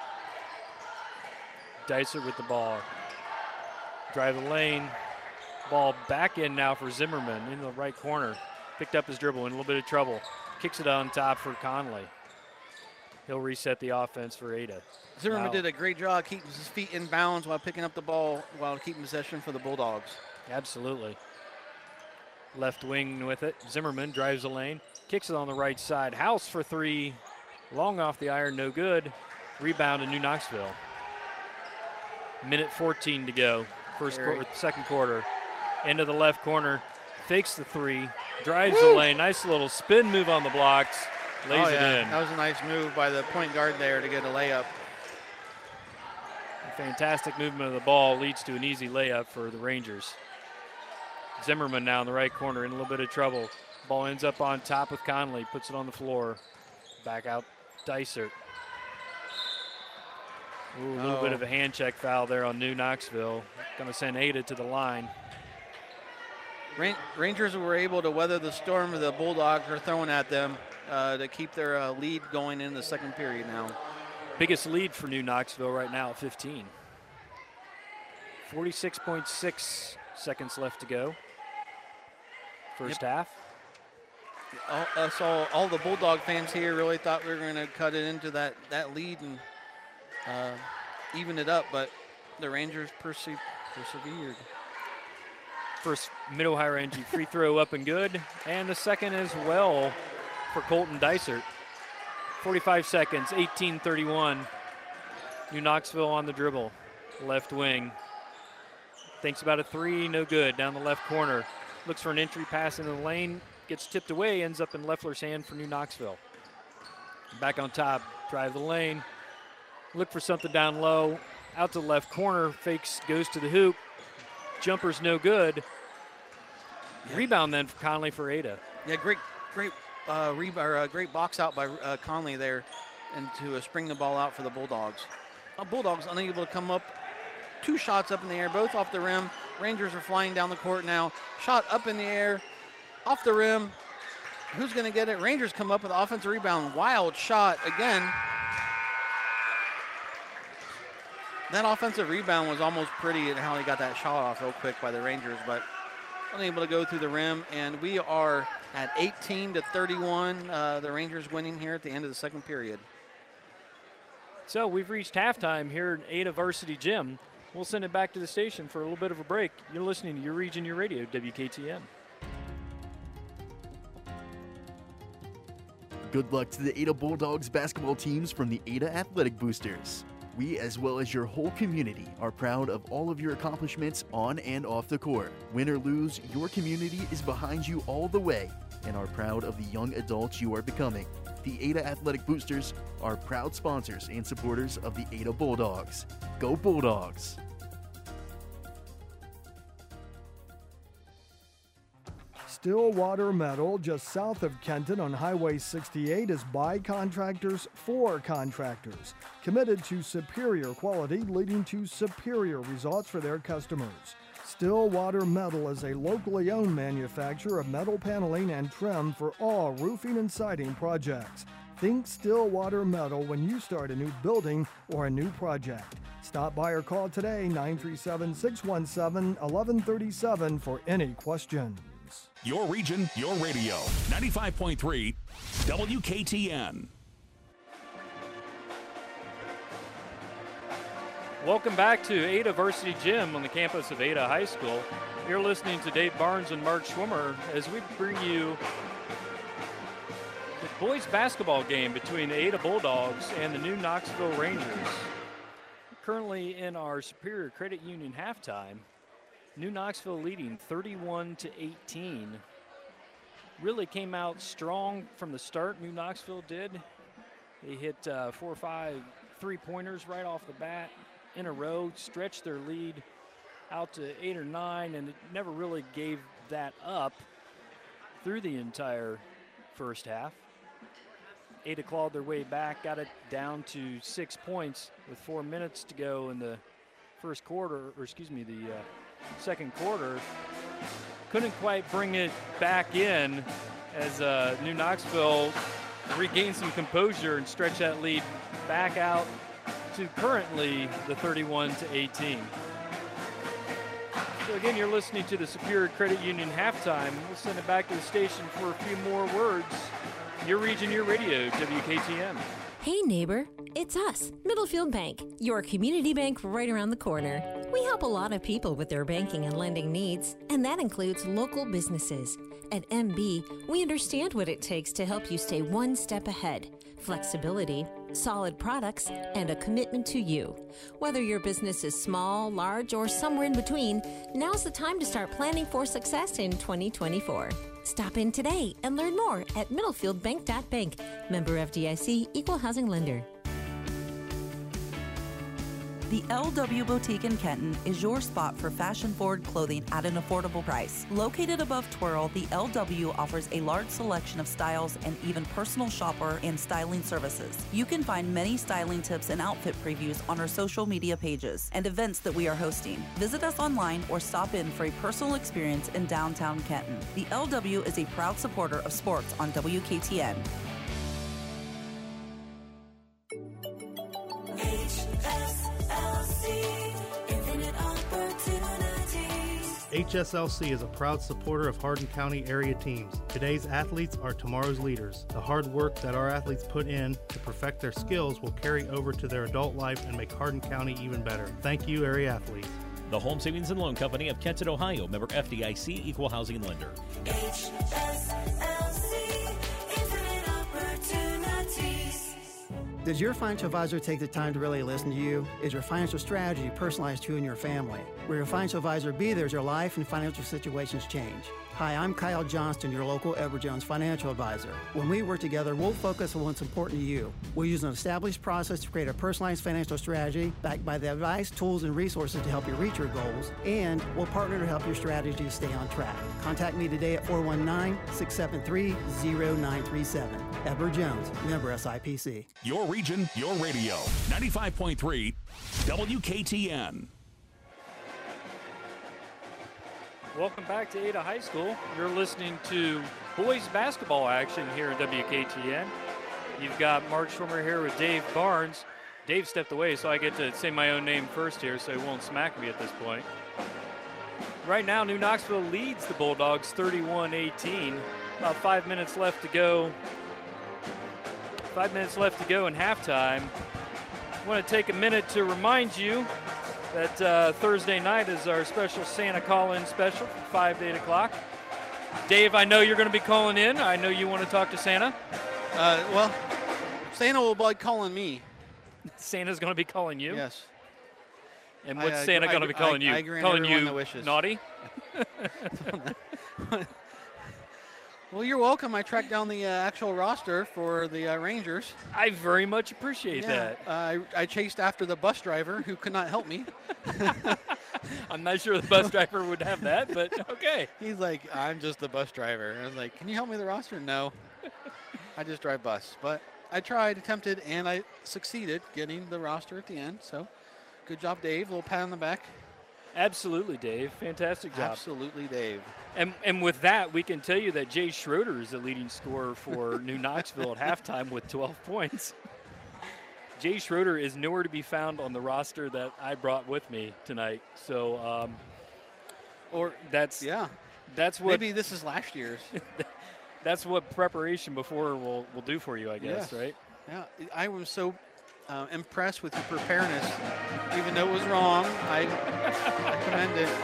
Dicer with the ball. Drive the lane. Ball back in now for Zimmerman in the right corner. Picked up his dribble in a little bit of trouble. Kicks it on top for Conley. He'll reset the offense for Ada. Zimmerman Wow. did a great job keeping his feet in bounds while picking up the ball while keeping possession for the Bulldogs. Absolutely. Left wing with it. Zimmerman drives the lane. Kicks it on the right side. House for three. Long off the iron, no good. Rebound to New Knoxville. Minute fourteen to go. First Carey. quarter, second quarter. Into the left corner. Fakes the three. Drives Woo! the lane. Nice little spin move on the blocks. Lays oh, yeah. it in. That was a nice move by the point guard there to get a layup. A fantastic movement of the ball leads to an easy layup for the Rangers. Zimmerman now in the right corner in a little bit of trouble. Ball ends up on top with Conley. Puts it on the floor. Back out Dicer. Ooh, a little Oh. bit of a hand check foul there on New Knoxville. Going to send Ada to the line. Ran- Rangers were able to weather the storm the Bulldogs are throwing at them. uh, to keep their uh, lead going in the second period now. Biggest lead for New Knoxville right now at fifteen. forty-six point six seconds left to go. First Yep. half. All, uh, so all the Bulldog fans here really thought we were going to cut it into that, that lead and uh, even it up, but the Rangers perse- persevered. First Mid-Ohio Range free throw up and good. And the second as well for Colton Dysert. forty-five seconds, eighteen thirty-one. New Knoxville on the dribble. Left wing. Thinks about a three, no good. Down the left corner. Looks for an entry pass into the lane. Gets tipped away, ends up in Leffler's hand for New Knoxville. Back on top, drive the lane. Look for something down low. Out to the left corner, fakes, goes to the hoop. Jumper's no good. Yeah. Rebound then for Conley for Ada. Yeah, great, great, uh, re- or, uh, great box out by uh, Conley there, and to uh, spring the ball out for the Bulldogs. Uh, Bulldogs unable to come up. Two shots up in the air, both off the rim. Rangers are flying down the court now. Shot up in the air, off the rim. Who's going to get it? Rangers come up with an offensive rebound. Wild shot again. That offensive rebound was almost pretty in how he got that shot off real quick by the Rangers, but unable to go through the rim. And we are at eighteen to thirty-one. Uh, the Rangers winning here at the end of the second period. So we've reached halftime here at Ada Varsity Gym. We'll send it back to the station for a little bit of a break. You're listening to Your Region, Your Radio, W K T M. Good luck to the Ada Bulldogs basketball teams from the Ada Athletic Boosters. We, as well as your whole community, are proud of all of your accomplishments on and off the court. Win or lose, your community is behind you all the way and are proud of the young adults you are becoming. The Ada Athletic Boosters are proud sponsors and supporters of the Ada Bulldogs. Go Bulldogs! Stillwater Metal, just south of Kenton on Highway sixty-eight, is by contractors for contractors, committed to superior quality, leading to superior results for their customers. Stillwater Metal is a locally owned manufacturer of metal paneling and trim for all roofing and siding projects. Think Stillwater Metal when you start a new building or a new project. Stop by or call today, nine three seven, six one seven, one one three seven for any questions. Your region, your radio. ninety-five point three W K T N. Welcome back to Ada Varsity Gym on the campus of Ada High School. You're listening to Dave Barnes and Mark Schwimmer as we bring you the boys basketball game between the Ada Bulldogs and the New Knoxville Rangers. Currently in our Superior Credit Union halftime, New Knoxville leading thirty-one to eighteen. Really came out strong from the start, New Knoxville did. They hit uh, four or five three-pointers right off the bat in a row, stretched their lead out to eight or nine, and it never really gave that up through the entire first half. Ada clawed their way back, got it down to six points with four minutes to go in the first quarter, or excuse me, the uh, second quarter. Couldn't quite bring it back in as uh, New Knoxville regained some composure and stretched that lead back out to currently the thirty-one to eighteen. So again, you're listening to the Superior Credit Union halftime. We'll send it back to the station for a few more words. Your region, your radio, W K T M. Hey neighbor, it's us, Middlefield Bank, your community bank right around the corner. We help a lot of people with their banking and lending needs, and that includes local businesses. At M B, we understand what it takes to help you stay one step ahead. Flexibility, solid products, and a commitment to you. Whether your business is small, large, or somewhere in between, now's the time to start planning for success in twenty twenty-four. Stop in today and learn more at middlefield bank dot bank. Member F D I C, Equal Housing Lender. The L W Boutique in Kenton is your spot for fashion-forward clothing at an affordable price. Located above Twirl, the L W offers a large selection of styles and even personal shopper and styling services. You can find many styling tips and outfit previews on our social media pages and events that we are hosting. Visit us online or stop in for a personal experience in downtown Kenton. The L W is a proud supporter of sports on W K T N. H S L C is a proud supporter of Hardin County area teams. Today's athletes are tomorrow's leaders. The hard work that our athletes put in to perfect their skills will carry over to their adult life and make Hardin County even better. Thank you, area athletes. The Home Savings and Loan Company of Kenton, Ohio, member F D I C, equal housing lender. H S L C, infinite opportunities. Does your financial advisor take the time to really listen to you? Is your financial strategy personalized to you and your family? Will your financial advisor be there as your life and financial situations change? Hi, I'm Kyle Johnston, your local Edward Jones financial advisor. When we work together, we'll focus on what's important to you. We'll use an established process to create a personalized financial strategy backed by the advice, tools, and resources to help you reach your goals, and we'll partner to help your strategy stay on track. Contact me today at four one nine, six seven three, zero nine three seven. Edward Jones, member S I P C. Your region, your radio. ninety-five point three W K T N. Welcome back to Ada High School. You're listening to boys basketball action here at W K T N. You've got Mark Schwimmer here with Dave Barnes. Dave stepped away, so I get to say my own name first here, so he won't smack me at this point. Right now, New Knoxville leads the Bulldogs thirty-one eighteen. About five minutes left to go. Five minutes left to go in halftime. I want to take a minute to remind you that uh, Thursday night is our special Santa call-in special, five to eight o'clock. Dave, I know you're going to be calling in. I know you want to talk to Santa. Uh, well, Santa will be calling me. Santa's going to be calling you? Yes. And what's I, uh, Santa I, going to be calling I, you? I grant calling everyone you the wishes. naughty? Well, you're welcome. I tracked down the uh, actual roster for the uh, Rangers. I very much appreciate yeah, that. Uh, I, I chased after the bus driver who could not help me. I'm not sure the bus driver would have that, but okay. He's like, I'm just the bus driver. And I was like, can you help me with the roster? No. I just drive bus. But I tried, attempted, and I succeeded getting the roster at the end. So good job, Dave. A little pat on the back. Absolutely, Dave. Fantastic job. Absolutely, Dave. And and with that, we can tell you that Jay Schroeder is the leading scorer for New Knoxville at halftime with twelve points. Jay Schroeder is nowhere to be found on the roster that I brought with me tonight. So, um, or that's yeah, that's what maybe this is last year's. That's what preparation before will will do for you, I guess, yes. right? Yeah, I was so uh, impressed with your preparedness, even though it was wrong. I, I commend it.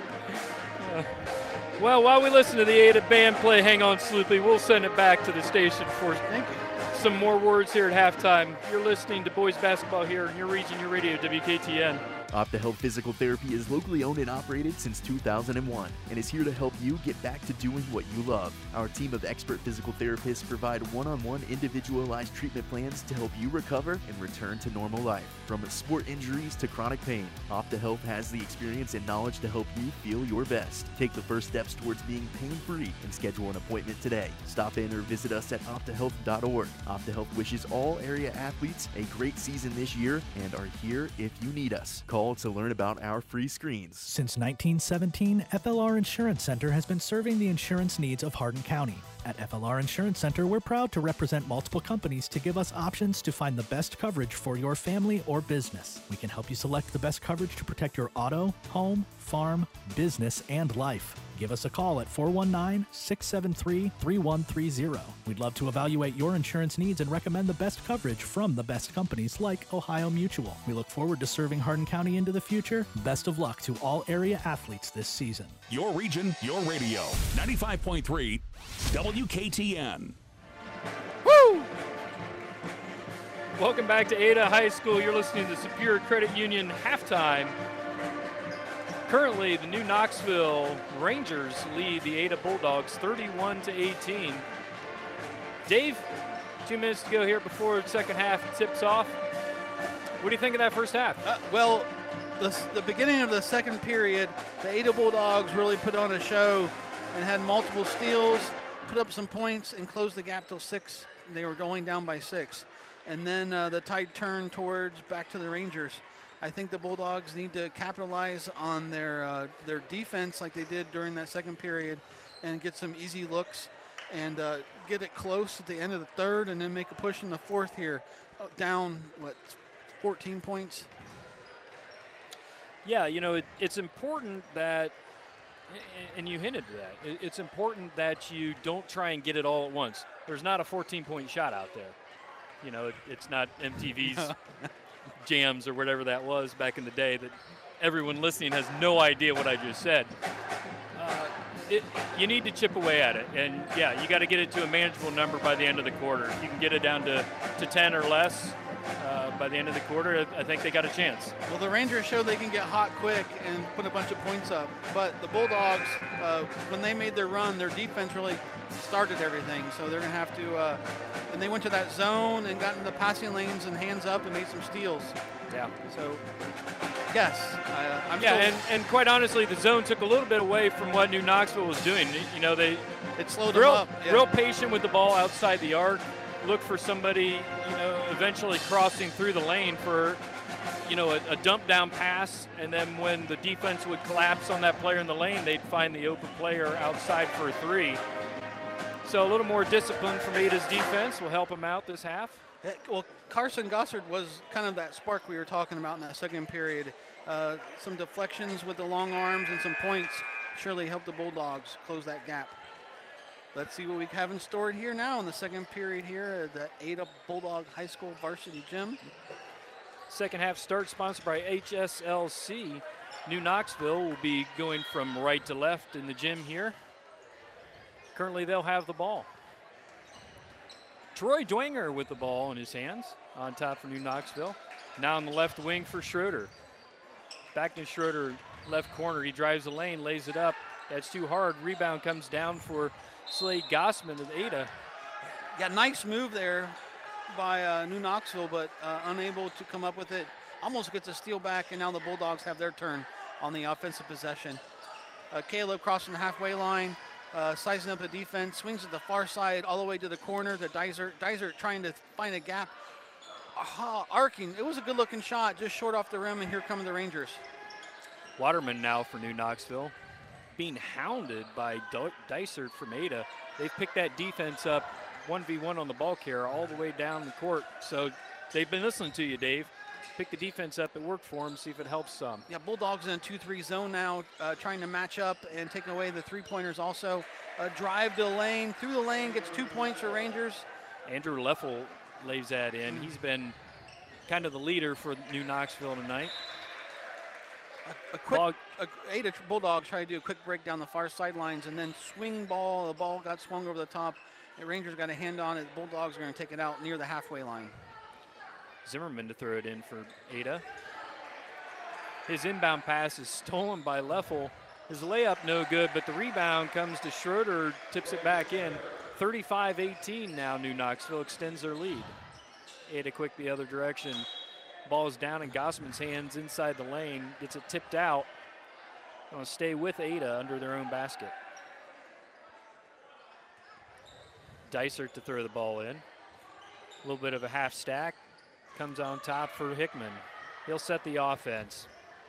Uh, well, while we listen to the Ada band play Hang On Sloopy, we'll send it back to the station for Thank you. some more words here at halftime. You're listening to boys basketball here in your region, your radio, W K T N. OptaHealth Physical Therapy is locally owned and operated since two thousand one and is here to help you get back to doing what you love. Our team of expert physical therapists provide one-on-one individualized treatment plans to help you recover and return to normal life. From sport injuries to chronic pain, OptaHealth has the experience and knowledge to help you feel your best. Take the first steps towards being pain-free and schedule an appointment today. Stop in or visit us at opta health dot org. OptaHealth wishes all area athletes a great season this year and are here if you need us. Call to learn about our free screens. Since nineteen seventeen, F L R Insurance Center has been serving the insurance needs of Hardin County. At F L R Insurance Center, we're proud to represent multiple companies to give us options to find the best coverage for your family or business. We can help you select the best coverage to protect your auto, home, farm, business, and life. Give us a call at four one nine, six seven three, three one three zero. We'd love to evaluate your insurance needs and recommend the best coverage from the best companies like Ohio Mutual. We look forward to serving Hardin County into the future. Best of luck to all area athletes this season. Your region, your radio. ninety-five point three W K T N. Woo! Welcome back to Ada High School. You're listening to Superior Credit Union halftime. Currently, the New Knoxville Rangers lead the Ada Bulldogs thirty-one to eighteen. Dave, two minutes to go here before the second half tips off. What do you think of that first half? Uh, well, the, the beginning of the second period, the Ada Bulldogs really put on a show and had multiple steals, put up some points, and closed the gap till six. They were going down by six. And then uh, the tide turned towards back to the Rangers. I think the Bulldogs need to capitalize on their uh, their defense like they did during that second period and get some easy looks and uh, get it close at the end of the third and then make a push in the fourth here. Uh, down, what, fourteen points? Yeah, you know, it, it's important that A- And you hinted to that. It- It's important that you don't try and get it all at once. There's not a fourteen-point shot out there. You know, it, it's not M T V's Jams or whatever that was back in the day that everyone listening has no idea what I just said. Uh, it, you need to chip away at it. And, yeah, you got to get it to a manageable number by the end of the quarter. If you can get it down to, to ten or less uh, by the end of the quarter, I think they got a chance. Well, the Rangers showed they can get hot quick and put a bunch of points up. But the Bulldogs, uh, when they made their run, their defense really started everything. So they're going to have to uh, – and they went to that zone and got in the passing lanes and hands up and made some steals. Yeah. So, yes. Uh, I'm yeah, still, and, and quite honestly, the zone took a little bit away from what New Knoxville was doing. You know, they it slowed real, them up. Yeah. Real patient with the ball outside the arc. Look for somebody, you know, eventually crossing through the lane for, you know, a, a dump down pass, and then when the defense would collapse on that player in the lane, they'd find the open player outside for a three. So a little more discipline from Ada's defense will help them out this half. Yeah, well, Carson Gossard was kind of that spark we were talking about in that second period. Uh, some deflections with the long arms and some points surely helped the Bulldogs close that gap. Let's see what we have in store here now in the second period here at the Ada Bulldog High School varsity gym. Second half start sponsored by H S L C. New Knoxville will be going from right to left in the gym here. Currently they'll have the ball. Troy Dwenger with the ball in his hands on top for New Knoxville. Now on the left wing for Schroeder. Back to Schroeder, left corner. He drives the lane, lays it up. That's too hard. Rebound comes down for Slade Gossman of Ada. Yeah, nice move there by uh, New Knoxville, but uh, unable to come up with it. Almost gets a steal back, and now the Bulldogs have their turn on the offensive possession. Uh, Caleb crossing the halfway line, uh, sizing up the defense, swings at the far side all the way to the corner to Dysert. Dysert trying to find a gap. Aha, arcing. It was a good-looking shot, just short off the rim, and here come the Rangers. Waterman now for New Knoxville, being hounded by Dysert from Ada. They've picked that defense up one v one on the ball carrier all the way down the court. So they've been listening to you, Dave. Pick the defense up. It worked for them. See if it helps some. Yeah, Bulldogs in a two three zone now, uh, trying to match up and take away the three-pointers also. Uh, drive to the lane, through the lane, gets two points for Rangers. Andrew Leffel lays that in. He's been kind of the leader for New Knoxville tonight. A, a quick, a, Ada Bulldogs try to do a quick break down the far sidelines and then swing ball. The ball got swung over the top. The Rangers got a hand on it. The Bulldogs are going to take it out near the halfway line. Zimmerman to throw it in for Ada. His inbound pass is stolen by Leffel. His layup no good, but the rebound comes to Schroeder, tips it back in. thirty-five eighteen now, New Knoxville extends their lead. Ada quick the other direction. Ball is down in Gossman's hands inside the lane, gets it tipped out. Going to stay with Ada under their own basket. Dysert to throw the ball in. A little bit of a half stack. Comes on top for Hickman. He'll set the offense.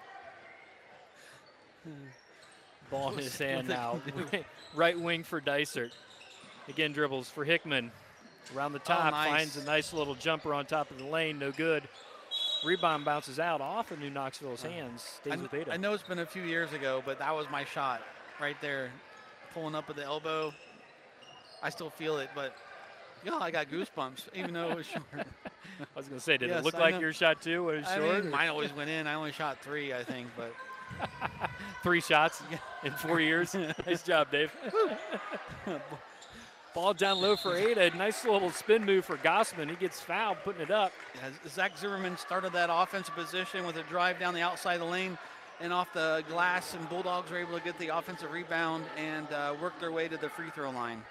Ball in his hand now. Right wing for Dysert. Again, dribbles for Hickman. Around the top, oh, nice. Finds a nice little jumper on top of the lane, no good. Rebound bounces out off of New Knoxville's hands. Stays I, with Ada. I know it's been a few years ago, but that was my shot right there. Pulling up at the elbow. I still feel it, but yeah, I got goosebumps, even though it was short. I was going to say, did yes, it look I like know. your shot too? When it was I short? mean, mine always went in. I only shot three, I think, but. Three shots in four years. Nice job, Dave. Ball down low for Ada. Nice little spin move for Gossman. He gets fouled, putting it up. Yeah, Zach Zimmerman started that offensive position with a drive down the outside of the lane and off the glass, and Bulldogs were able to get the offensive rebound and uh, work their way to the free throw line.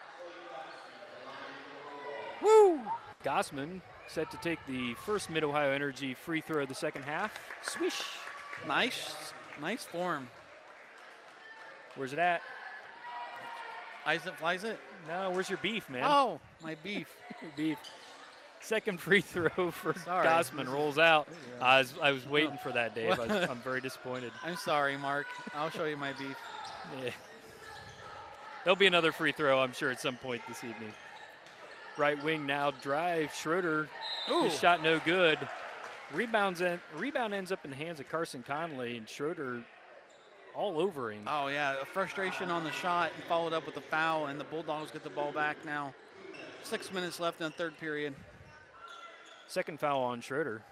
Woo! Gossman set to take the first Mid-Ohio Energy free throw of the second half. Swish. Nice, nice form. Where's it at? Flies it, flies it? No, where's your beef, man? Oh, my beef. beef. Second free throw for Sorry. Gossman rolls out. I was, I was waiting for that, Dave. I was, I'm very disappointed. I'm sorry, Mark. I'll show you my beef. Yeah. There'll be another free throw, I'm sure, at some point this evening. Right wing now drive. Schroeder. Ooh. His shot no good. Rebounds in, rebound ends up in the hands of Carson Conley, and Schroeder all over him. Oh, yeah, frustration on the shot and followed up with a foul, and the Bulldogs get the ball back now. Six minutes left in the third period. Second foul on Schroeder.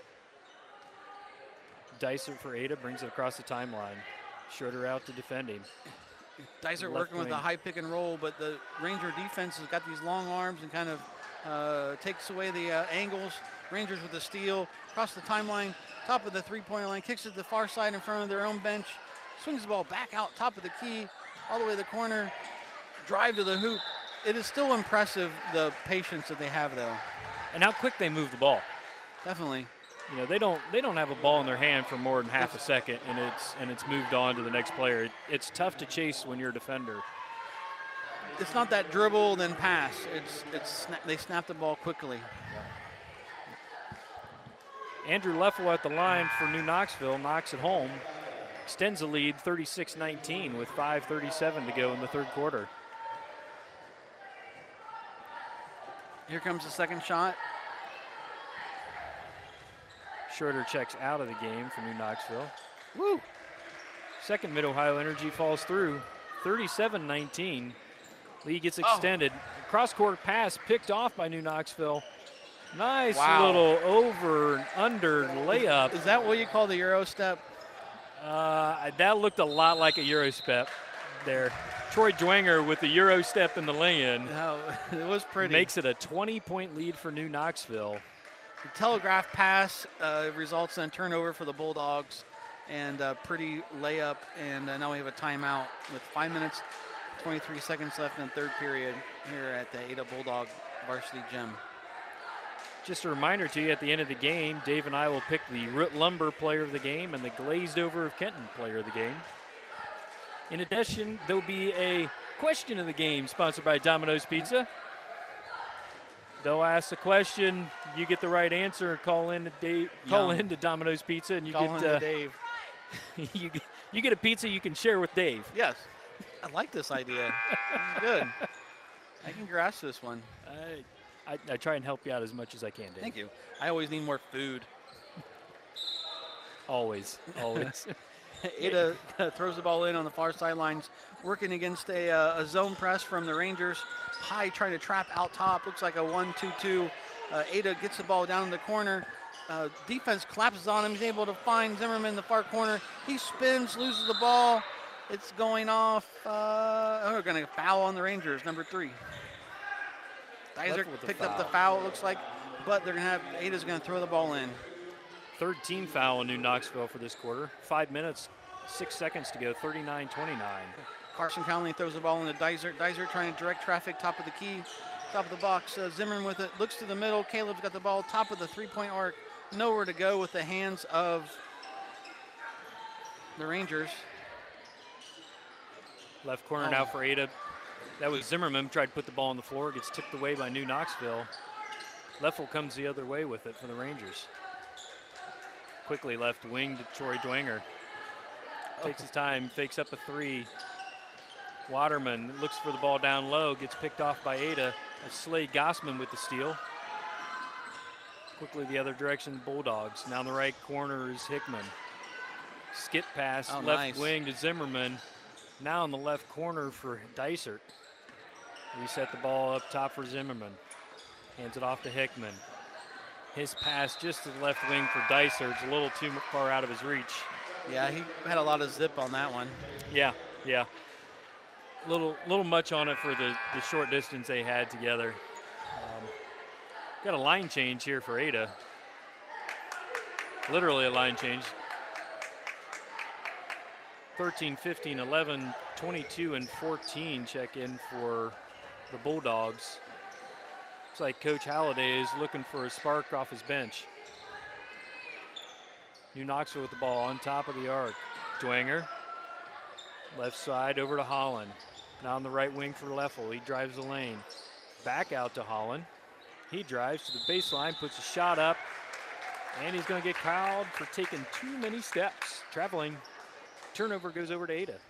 Dysert for Ada, brings it across the timeline. Schroeder out to defend him. Dysert Left working with wing. a high pick and roll, but the Ranger defense has got these long arms and kind of uh, takes away the uh, angles. Rangers with the steal, across the timeline, top of the three-point line, kicks it to the far side in front of their own bench, swings the ball back out top of the key, all the way to the corner, drive to the hoop. It is still impressive, the patience that they have, though. And how quick they move the ball. Definitely. You know, they don't they don't have a ball in their hand for more than half a second, and it's and it's moved on to the next player. It, it's tough to chase when you're a defender. It's not that dribble then pass. It's it's sna- they snap the ball quickly. Andrew Leffel at the line for New Knoxville, knocks it home, extends the lead thirty-six nineteen with five thirty-seven to go in the third quarter. Here comes the second shot. Schroeder checks out of the game for New Knoxville. Woo! Second Mid-Ohio Energy falls through, thirty-seven nineteen. Lead gets extended. Oh. Cross-court pass picked off by New Knoxville. Nice Wow. little over and under layup. Is that what you call the Euro step? Uh, that looked a lot like a Euro step there. Troy Dwenger with the Euro step in the lay-in. No, it was pretty. Makes it a twenty-point lead for New Knoxville. The telegraph pass uh, results in a turnover for the Bulldogs and a pretty layup, and uh, now we have a timeout with five minutes, twenty-three seconds left in the third period here at the Ada Bulldog Varsity Gym. Just a reminder to you, at the end of the game, Dave and I will pick the Root Lumber player of the game and the Glazed Over of Kenton player of the game. In addition, there'll be a question of the game sponsored by Domino's Pizza. They'll ask the question, you get the right answer, and call in to Dave. Call Yum. in to Domino's Pizza, and you Call get in to uh, Dave. you get you get a pizza you can share with Dave. Yes, I like this idea. This is good. I can grasp this one. I, I I try and help you out as much as I can, Dave. Thank you. I always need more food. Always, always. Ada uh, throws the ball in on the far sidelines, working against a, uh, a zone press from the Rangers. High trying to trap out top. Looks like a one two two. Uh, Ada gets the ball down in the corner. Uh, defense collapses on him. He's able to find Zimmerman in the far corner. He spins, loses the ball. It's going off. Uh, oh, we're going to foul on the Rangers, number three. Dysert picked up the foul, it looks like, but they're going to have, Ada's going to throw the ball in. Third team foul in New Knoxville for this quarter. Five minutes, six seconds to go, thirty-nine twenty-nine. Carson Conley throws the ball into Dysert. Dysert trying to direct traffic, top of the key, top of the box. Uh, Zimmerman with it, looks to the middle. Caleb's got the ball, top of the three-point arc. Nowhere to go with the hands of the Rangers. Left corner Oh. now for Ada. That was Zimmerman, tried to put the ball on the floor, gets tipped away by New Knoxville. Leffel comes the other way with it for the Rangers. Quickly left wing to Troy Dwenger. Takes his time, fakes up a three. Waterman looks for the ball down low, gets picked off by Ada. That's Slade Gossman with the steal. Quickly the other direction, Bulldogs. Now in the right corner is Hickman. Skip pass, Oh, left nice. wing to Zimmerman. Now in the left corner for Dysert. Reset the ball up top for Zimmerman. Hands it off to Hickman. His pass just to the left wing for Dysert. It's a little too far out of his reach. Yeah, he had a lot of zip on that one. Yeah, yeah. Little, little much on it for the, the short distance they had together. Um, got a line change here for Ada. Literally a line change. thirteen, fifteen, eleven, twenty-two, and fourteen check in for the Bulldogs. Looks like Coach Halliday is looking for a spark off his bench. New Knoxville with the ball on top of the arc. Dwenger, left side over to Holland. Now on the right wing for Leffel. He drives the lane. Back out to Holland. He drives to the baseline, puts a shot up, and he's going to get fouled for taking too many steps. Traveling. Turnover goes over to Ada.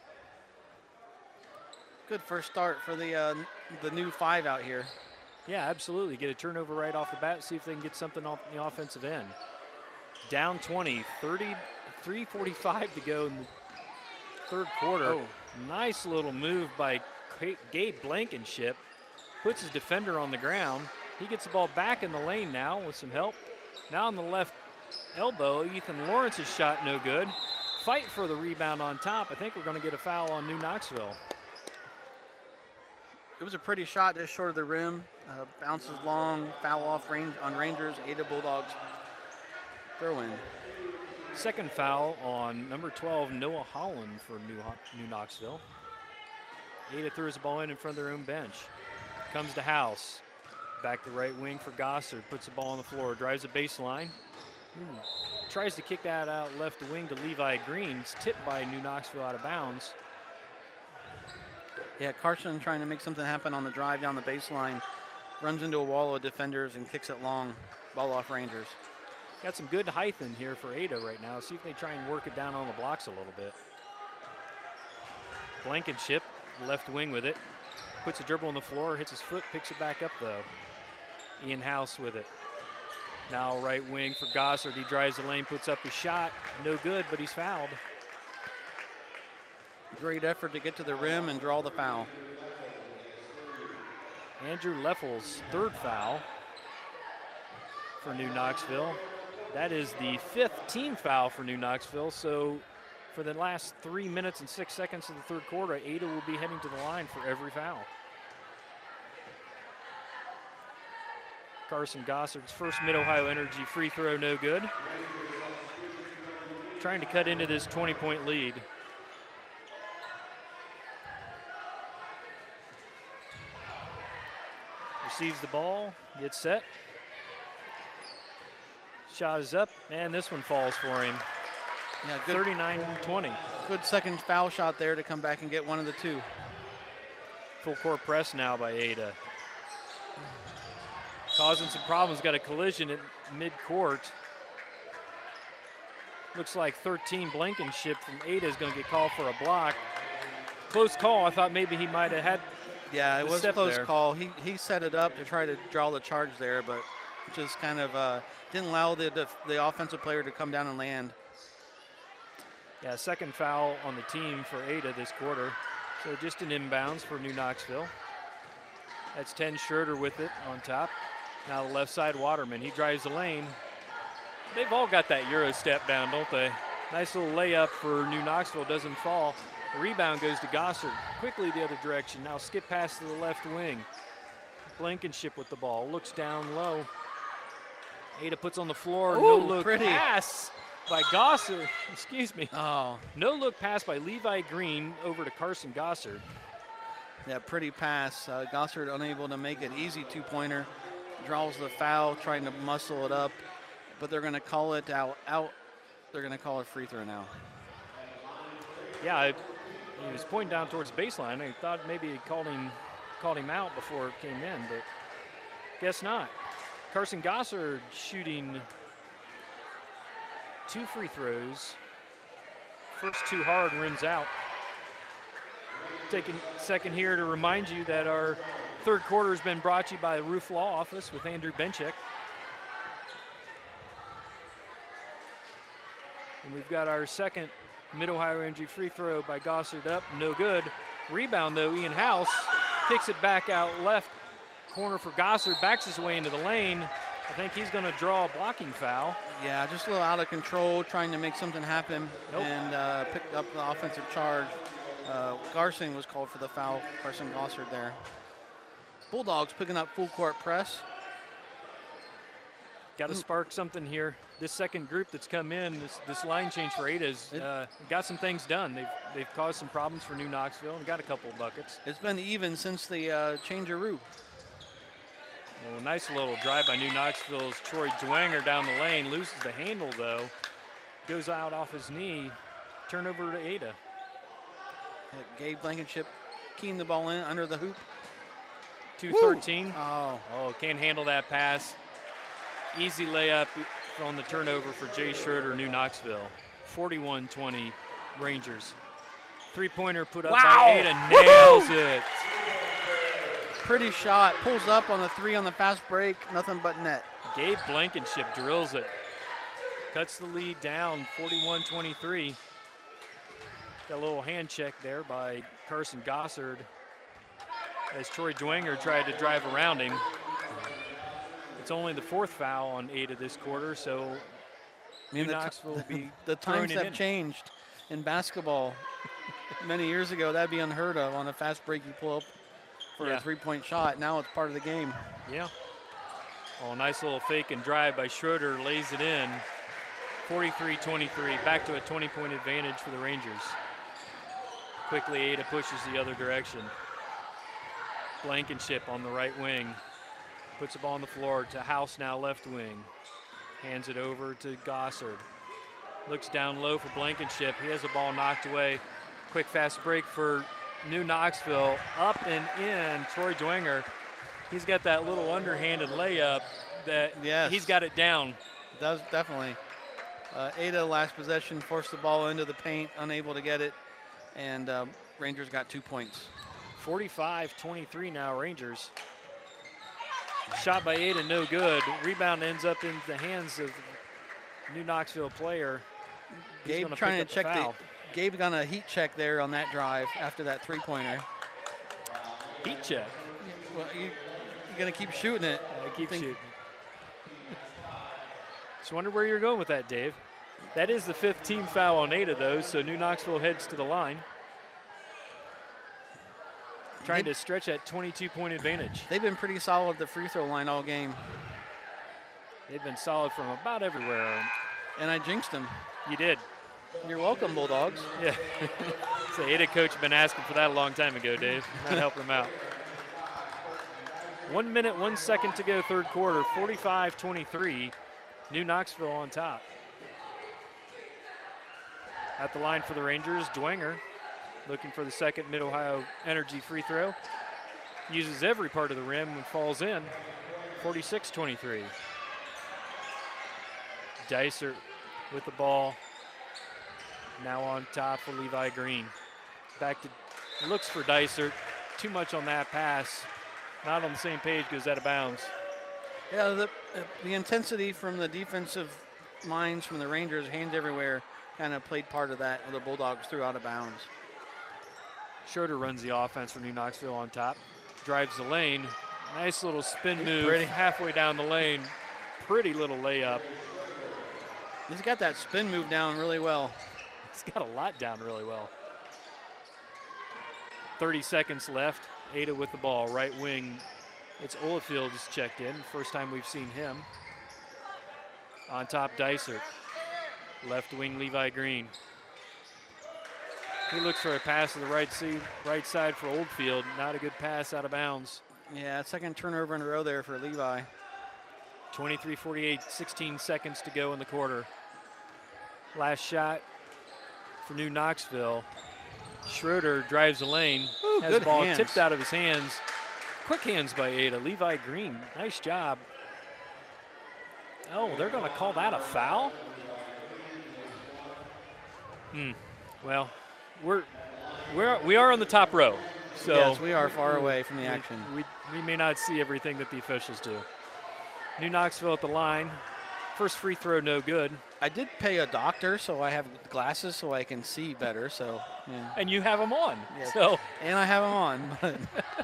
Good first start for the uh, the new five out here. Yeah, absolutely. Get a turnover right off the bat, see if they can get something off the offensive end. Down twenty, thirty-three forty-five to go in the third quarter. Oh. Nice little move by K- Gabe Blankenship. Puts his defender on the ground. He gets the ball back in the lane now with some help. Now on the left elbow, Ethan Lawrence's shot no good. Fight for the rebound on top. I think we're going to get a foul on New Knoxville. It was a pretty shot just short of the rim. Uh, bounces long, foul off range on Rangers. Ada Bulldogs throw in. Second foul on number twelve, Noah Holland for New, New Knoxville. Ada throws the ball in in front of their own bench. Comes to House. Back to right wing for Gossard. Puts the ball on the floor. Drives the baseline. Ooh. Tries to kick that out left wing to Levi Green. It's tipped by New Knoxville out of bounds. Yeah, Carson trying to make something happen on the drive down the baseline. Runs into a wall of defenders and kicks it long. Ball off Rangers. Got some good height in here for Ada right now. See if they try and work it down on the blocks a little bit. Blankenship, left wing with it. Puts a dribble on the floor, hits his foot, picks it back up though. Ian House with it. Now right wing for Gossard. He drives the lane, puts up his shot. No good, but he's fouled. Great effort to get to the rim and draw the foul. Andrew Leffel's third foul for New Knoxville. That is the fifth team foul for New Knoxville. So for the last three minutes and six seconds of the third quarter, Ada will be heading to the line for every foul. Carson Gossard's first Mid-Ohio Energy free throw, no good. Trying to cut into this twenty-point lead. Receives the ball, gets set. Shot is up, and this one falls for him. Yeah, good. thirty-nine twenty. Good second foul shot there to come back and get one of the two. Full court press now by Ada. Causing some problems, got a collision at mid-court. Looks like thirteen Blankenship from Ada is going to get called for a block. Close call, I thought maybe he might have had Yeah, it the was a step close there. call. He he set it up to try to draw the charge there, but just kind of uh, didn't allow the, the the offensive player to come down and land. Yeah, second foul on the team for Ada this quarter. So just an inbounds for New Knoxville. That's ten Schroeder with it on top. Now the left side Waterman, he drives the lane. They've all got that Euro step down, don't they? Nice little layup for New Knoxville, doesn't fall. The rebound goes to Gossard. Quickly the other direction. Now skip pass to the left wing. Blankenship with the ball. Looks down low. Ada puts on the floor. Ooh, no look pretty. pass by Gossard. Excuse me. Oh. No look pass by Levi Green over to Carson Gossard. Yeah, pretty pass. Uh, Gossard unable to make it. Easy two-pointer. Draws the foul, trying to muscle it up. But they're going to call it out. Out. They're going to call it free throw now. Yeah, I, he was pointing down towards the baseline. I thought maybe he called him, called him out before it came in, but guess not. Carson Gossard shooting two free throws. First two hard, rims out. Taking a second here to remind you that our third quarter has been brought to you by the Roof Law Office with Andrew Benchik. And we've got our second Mid-Ohio Energy free throw by Gossard up, no good. Rebound though, Ian House kicks it back out left corner for Gossard, backs his way into the lane. I think he's going to draw a blocking foul. Yeah, just a little out of control, trying to make something happen, Nope. and uh, picked up the offensive charge. Uh, Garson was called for the foul, Carson Gossard there. Bulldogs picking up full court press. Got to spark something here. This second group that's come in, this, this line change for Ada's uh, got some things done. They've, they've caused some problems for New Knoxville and got a couple of buckets. It's been even since the uh, change of route. Well, a nice little drive by New Knoxville's Troy Dwanger down the lane. Loses the handle, though. Goes out off his knee. Turnover to Ada. Uh, Gabe Blankenship keying the ball in under the hoop. two thirteen. Oh. Oh, can't handle that pass. Easy layup on the turnover for Jay Schroeder, New Knoxville. forty-one twenty Rangers. Three-pointer put up Wow. by Ada, nails it. Pretty shot, pulls up on the three on the fast break, nothing but net. Gabe Blankenship drills it. Cuts the lead down, forty-one twenty-three. Got a little hand check there by Carson Gossard as Troy Dwenger tried to drive around him. It's only the fourth foul on Ada this quarter, so I mean, New the, Knoxville will be the throwing times it have in. changed in basketball. Many years ago, that'd be unheard of on a fast break you pull up for Yeah. a three-point shot. Now it's part of the game. Yeah. Oh, nice little fake and drive by Schroeder, lays it in. forty-three twenty-three, back to a twenty-point advantage for the Rangers. Quickly, Ada pushes the other direction. Blankenship on the right wing. Puts the ball on the floor to House, now left wing. Hands it over to Gossard. Looks down low for Blankenship. He has the ball knocked away. Quick fast break for New Knoxville. Up and in, Troy Dwenger. He's got that little underhanded layup that Yes. he's got it down. Does definitely. Uh, Ada last possession forced the ball into the paint, unable to get it, and um, Rangers got two points. forty-five twenty-three now, Rangers. Shot by Ada, no good. Rebound ends up in the hands of New Knoxville player. He's Gabe gonna trying to pick up check the the, foul. Gabe got a heat check there on that drive after that three-pointer. Heat check. Well, you, you're gonna keep shooting it. I keep Think- shooting. Just wonder where you're going with that, Dave. That is the fifth team foul on Ada, though, so New Knoxville heads to the line. Trying to stretch that twenty-two point advantage. They've been pretty solid at the free throw line all game. They've been solid from about everywhere. And I jinxed them. You did. You're welcome, Bulldogs. Yeah. So Ada coach been asking for that a long time ago, Dave. Not helping him out. One minute, one second to go, third quarter. forty-five twenty-three. New Knoxville on top. At the line for the Rangers, Dwenger looking for the second Mid-Ohio Energy free throw. Uses every part of the rim and falls in. forty-six twenty-three. Dysert with the ball. Now on top for Levi Green. Back to, looks for Dysert. Too much on that pass. Not on the same page, goes out of bounds. Yeah, the, the intensity from the defensive minds from the Rangers, hands everywhere, kind of played part of that. The Bulldogs threw out of bounds. Schroeder runs the offense for New Knoxville on top. Drives the lane. Nice little spin He's move pretty. halfway down the lane. Pretty little layup. He's got that spin move down really well. He's got a lot down really well. thirty seconds left. Ada with the ball, right wing. It's Olifield just checked in. First time we've seen him. On top, Dysert. Left wing, Levi Green. He looks for a pass to the right, seat, right side for Oldfield. Not a good pass, out of bounds. Yeah, second turnover in a row there for Levi. twenty-three forty-eight, sixteen seconds to go in the quarter. Last shot for New Knoxville. Schroeder drives the lane. Ooh, has good the ball hands. tipped out of his hands. Quick hands by Ada. Levi Green, nice job. Oh, they're going to call that a foul? Hmm. Well, we're we're we are on the top row, so yes, we are far away from the action. We, we we may not see everything that the officials do. New Knoxville at the line. First free throw, no good. I did pay a doctor, so I have glasses so I can see better. So, yeah. And you have them on. Yes. So and I have them on. But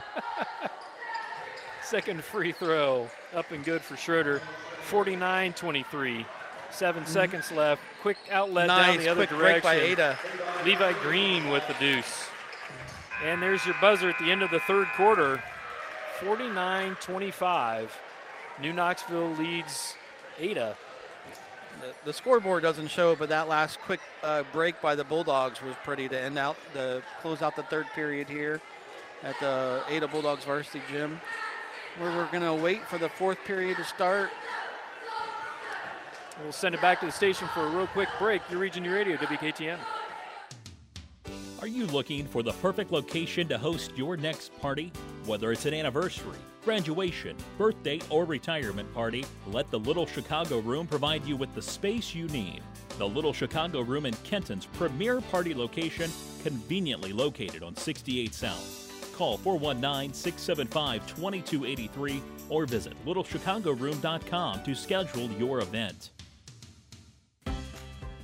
second free throw, up and good for Schroeder. forty-nine twenty-three. Seven mm-hmm. seconds left. Quick outlet nice, down the other quick direction. break by Ada. Levi Green with the deuce. And there's your buzzer at the end of the third quarter. forty-nine twenty-five. New Knoxville leads Ada. The, the scoreboard doesn't show, but that last quick uh, break by the Bulldogs was pretty to end out the close out the third period here at the Ada Bulldogs varsity gym, where we're going to wait for the fourth period to start. We'll send it back to the station for a real quick break. Your Region New Radio, W K T N. Are you looking for the perfect location to host your next party? Whether it's an anniversary, graduation, birthday, or retirement party, let the Little Chicago Room provide you with the space you need. The Little Chicago Room in Kenton's premier party location, conveniently located on sixty-eight South. Call four one nine, six seven five, two two eight three or visit little chicago room dot com to schedule your event.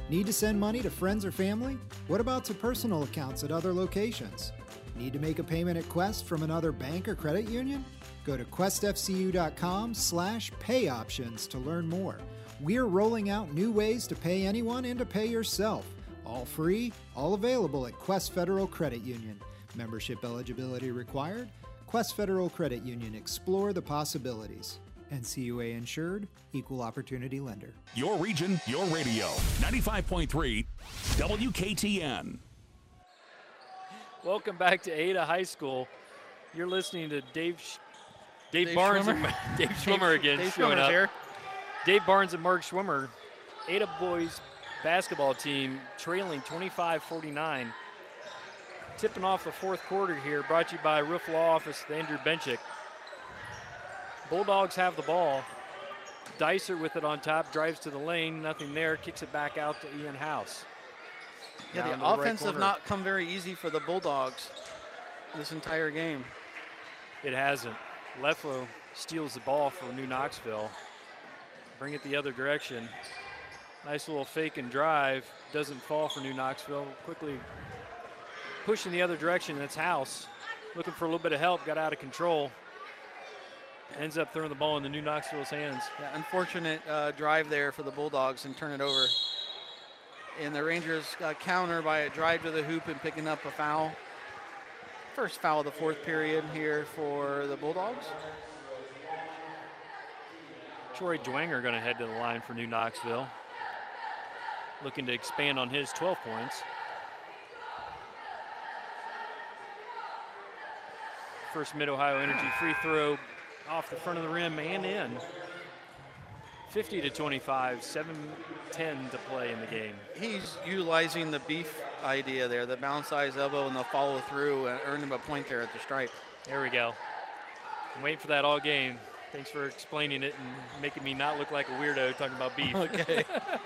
Need to send money to friends or family? What about to personal accounts at other locations? Need to make a payment at Quest from another bank or credit union? Go to questfcu.com slash pay options to learn more. We're rolling out new ways to pay anyone and to pay yourself. All free, all available at Quest Federal Credit Union. Membership eligibility required. Quest Federal Credit Union. Explore the possibilities. N C U A insured, equal opportunity lender. Your region, your radio. ninety-five point three W K T N. Welcome back to Ada High School. You're listening to Dave Sh- Dave, Dave Barnes Schwimmer. and Dave Schwimmer again Dave showing Schwimmer's up. here. Dave Barnes and Mark Schwimmer. Ada boys basketball team trailing twenty-five forty-nine. Tipping off the fourth quarter here, brought to you by Roof Law Office with Andrew Benchick. Bulldogs have the ball. Dicer with it on top, drives to the lane, nothing there, kicks it back out to Ian House. Yeah, Down the to right offense have corner. not come very easy for the Bulldogs this entire game. It hasn't. Leflo steals the ball for New Knoxville. Bring it the other direction. Nice little fake and drive. Doesn't fall for New Knoxville. Quickly pushing the other direction. It's House. Looking for a little bit of help. Got out of control. Ends up throwing the ball into New Knoxville's hands. Yeah, unfortunate uh, drive there for the Bulldogs and turn it over. And the Rangers uh, counter by a drive to the hoop and picking up a foul. First foul of the fourth period here for the Bulldogs. Troy Dwanger going to head to the line for New Knoxville. Looking to expand on his twelve points. First Mid-Ohio Energy free throw off the front of the rim and in. fifty to twenty-five, seven ten to play in the game. He's utilizing the beef idea there, the bounce size elbow and the follow through, and earned him a point there at the stripe. There we go. I'm waiting for that all game. Thanks for explaining it and making me not look like a weirdo talking about beef. Okay.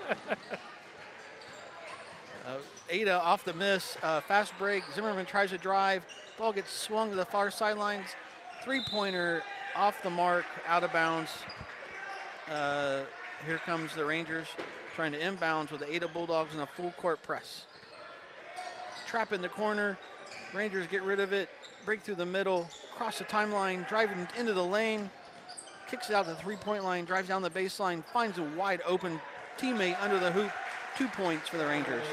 uh, Ada off the miss, uh, fast break. Zimmerman tries to drive. Ball gets swung to the far sidelines. Three-pointer off the mark, out of bounds. Uh, here comes the Rangers trying to inbounds with the Ada Bulldogs in a full court press. Trap in the corner. Rangers get rid of it. Break through the middle. Cross the timeline. Driving into the lane. Kicks it out to the three-point line. Drives down the baseline. Finds a wide open teammate under the hoop. Two points for the Rangers.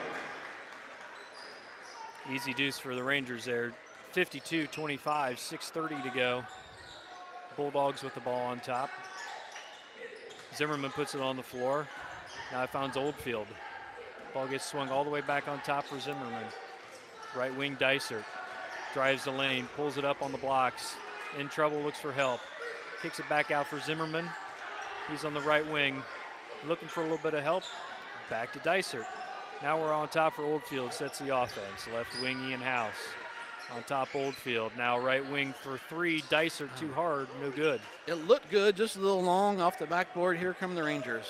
Easy deuce for the Rangers there. fifty-two twenty-five, six thirty to go. Bulldogs with the ball on top. Zimmerman puts it on the floor. Now it finds Oldfield. Ball gets swung all the way back on top for Zimmerman. Right wing Dicer. Drives the lane, pulls it up on the blocks. In trouble, looks for help. Kicks it back out for Zimmerman. He's on the right wing. Looking for a little bit of help. Back to Dicer. Now we're on top for Oldfield, sets the offense. Left wing Ian House. On top Oldfield. Now right wing for three. Dicer too hard, no good. It looked good, just a little long off the backboard. Here come the Rangers.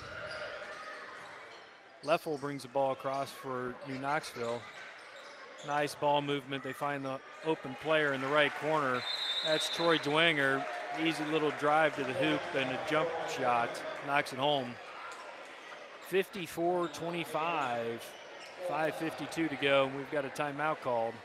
Leffel brings the ball across for New Knoxville. Nice ball movement. They find the open player in the right corner. That's Troy Dwanger. Easy little drive to the hoop and a jump shot. Knocks it home. fifty-four twenty-five. five fifty-two to go. We've got a timeout called.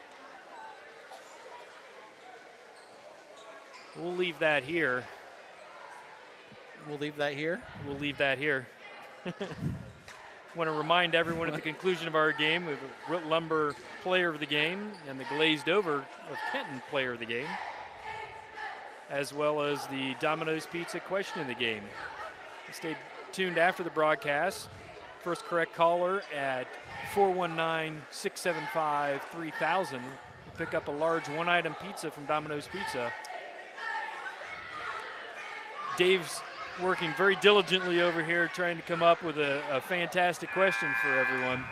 We'll leave that here. We'll leave that here? We'll leave that here. Want to remind everyone at the conclusion of our game, we have a Root Lumber player of the game and the Glazed Over of Kenton player of the game, as well as the Domino's Pizza question of the game. Stay tuned after the broadcast. First correct caller at four one nine, six seven five, three thousand will pick up a large one-item pizza from Domino's Pizza. Dave's working very diligently over here trying to come up with a, a fantastic question for everyone.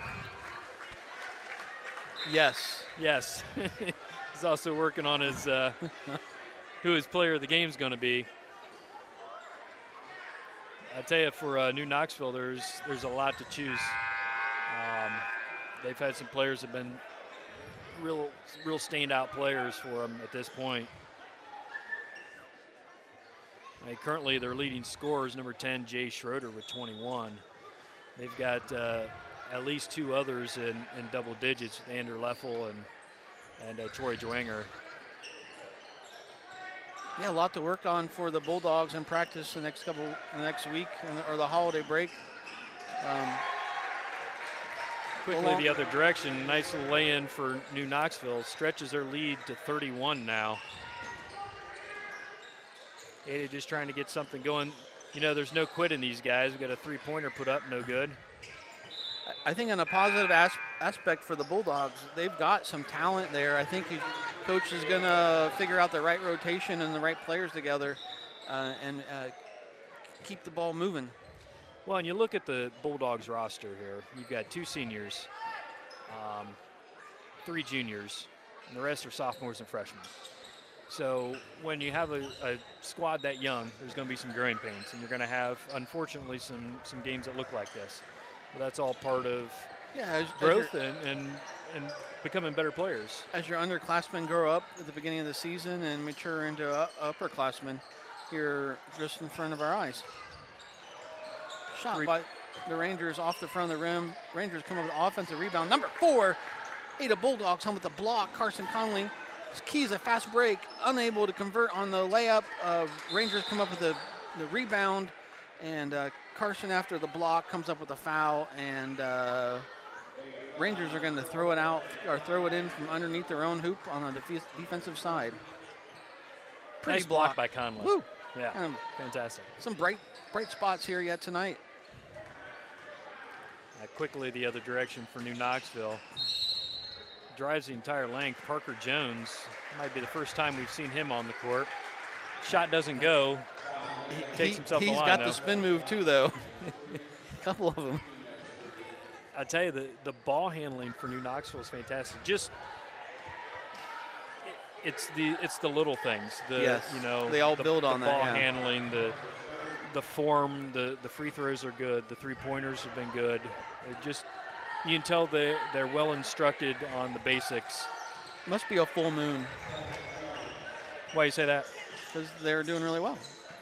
Yes. Yes. He's also working on his uh, who his player of the game is going to be. I tell you, for uh, New Knoxville, there's there's a lot to choose. Um, they've had some players that have been real real standout players for them at this point. Uh, currently, their leading scorer is number ten, Jay Schroeder, with twenty-one. They've got uh, at least two others in, in double digits, with Andrew Leffel and, and uh, Troy Dwanger. Yeah, a lot to work on for the Bulldogs in practice the next couple, the next week, or the holiday break. Um, Quickly the other direction, nice little lay-in for New Knoxville. Stretches their lead to thirty-one now. Ada just trying to get something going. You know, there's no quit in these guys. We've got a three-pointer put up, no good. I think in a positive as aspect for the Bulldogs, they've got some talent there. I think he, coach is going to figure out the right rotation and the right players together uh, and uh, keep the ball moving. Well, and you look at the Bulldogs roster here. You've got two seniors, um, three juniors, and the rest are sophomores and freshmen. So when you have a, a squad that young, there's going to be some growing pains, and you're going to have, unfortunately, some some games that look like this. But that's all part of yeah, as, growth as and, and and becoming better players. As your underclassmen grow up at the beginning of the season and mature into uh, upperclassmen here just in front of our eyes. Shot Three. by the Rangers off the front of the rim. Rangers come up with an offensive rebound. Number four, Ada Bulldogs home with the block. Carson Conley keys a fast break, unable to convert on the layup. Uh, Rangers come up with the, the rebound, and uh, Carson after the block comes up with a foul, and uh, Rangers are going to throw it out or throw it in from underneath their own hoop on the def defensive side. Pretty nice block, block by Conley. Woo. Yeah, um, fantastic. Some bright, bright spots here yet tonight. Uh, quickly the other direction for New Knoxville. Drives the entire length. Parker Jones, might be the first time we've seen him on the court. Shot doesn't go. He, Takes himself He's a line, got though. the spin move too, though. A couple of them. I tell you, the, the ball handling for New Knoxville is fantastic. Just it, it's the it's the little things. The yes, you know they all the, build the on ball that. Yeah. handling, the the form, the the free throws are good. The three pointers have been good. It just you can tell they they're well instructed on the basics. Must be a full moon. Why you say that? Because they're doing really well.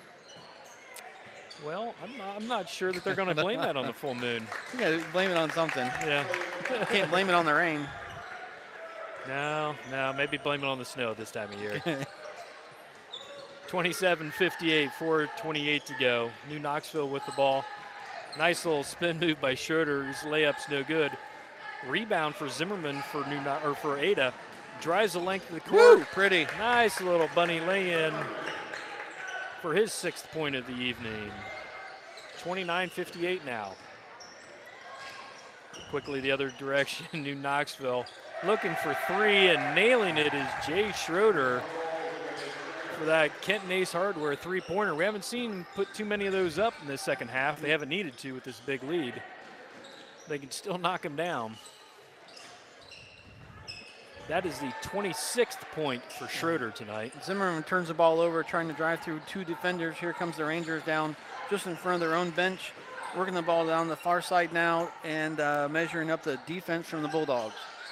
Well, I'm not, I'm not sure that they're going to blame that on the full moon. Yeah, blame it on something. Yeah. Can't blame it on the rain. No, no, maybe blame it on the snow this time of year. twenty-seven fifty-eight, four twenty-eight to go. New Knoxville with the ball. Nice little spin move by Schroeder. His layup's no good. Rebound for Zimmerman for New no or for Ada. Drives the length of the court. Woo, pretty. Nice little bunny lay-in for his sixth point of the evening. twenty-nine fifty-eight now. Quickly the other direction, New Knoxville looking for three and nailing it is Jay Schroeder for that Kenton Ace Hardware three-pointer. We haven't seen him put too many of those up in the second half. They haven't needed to with this big lead. They can still knock him down. That is the twenty-sixth point for Schroeder tonight. Zimmerman turns the ball over, trying to drive through two defenders. Here comes the Rangers down just in front of their own bench, working the ball down the far side now and uh, measuring up the defense from the Bulldogs.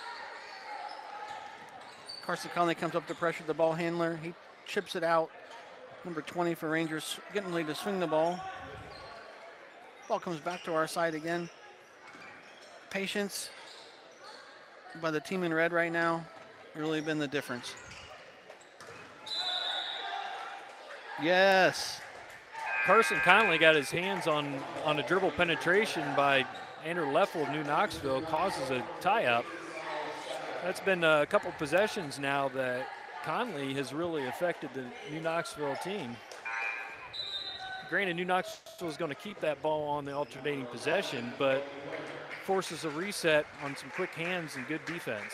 Carson Conley comes up to pressure the ball handler. He chips it out. Number twenty for Rangers, getting ready to swing the ball. Ball comes back to our side again. Patience by the team in red right now really been the difference. Yes. Carson Conley got his hands on, on a dribble penetration by Andrew Leffel of New Knoxville, causes a tie-up. That's been a couple possessions now that Conley has really affected the New Knoxville team. Granted, New Knoxville is going to keep that ball on the alternating possession, but forces a reset on some quick hands and good defense.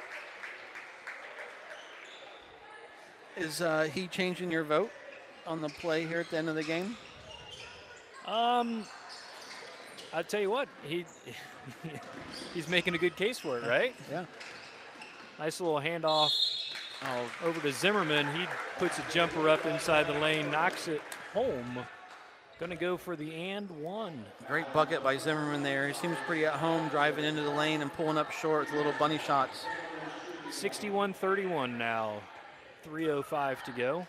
Is uh, he changing your vote on the play here at the end of the game? Um, I'll tell you what, he he's making a good case for it, right? Yeah. Nice little handoff oh, over to Zimmerman. He puts a jumper up inside the lane, knocks it home. Going to go for the and one. Great bucket by Zimmerman there. He seems pretty at home, driving into the lane and pulling up short with little bunny shots. sixty-one thirty-one now. three oh five to go.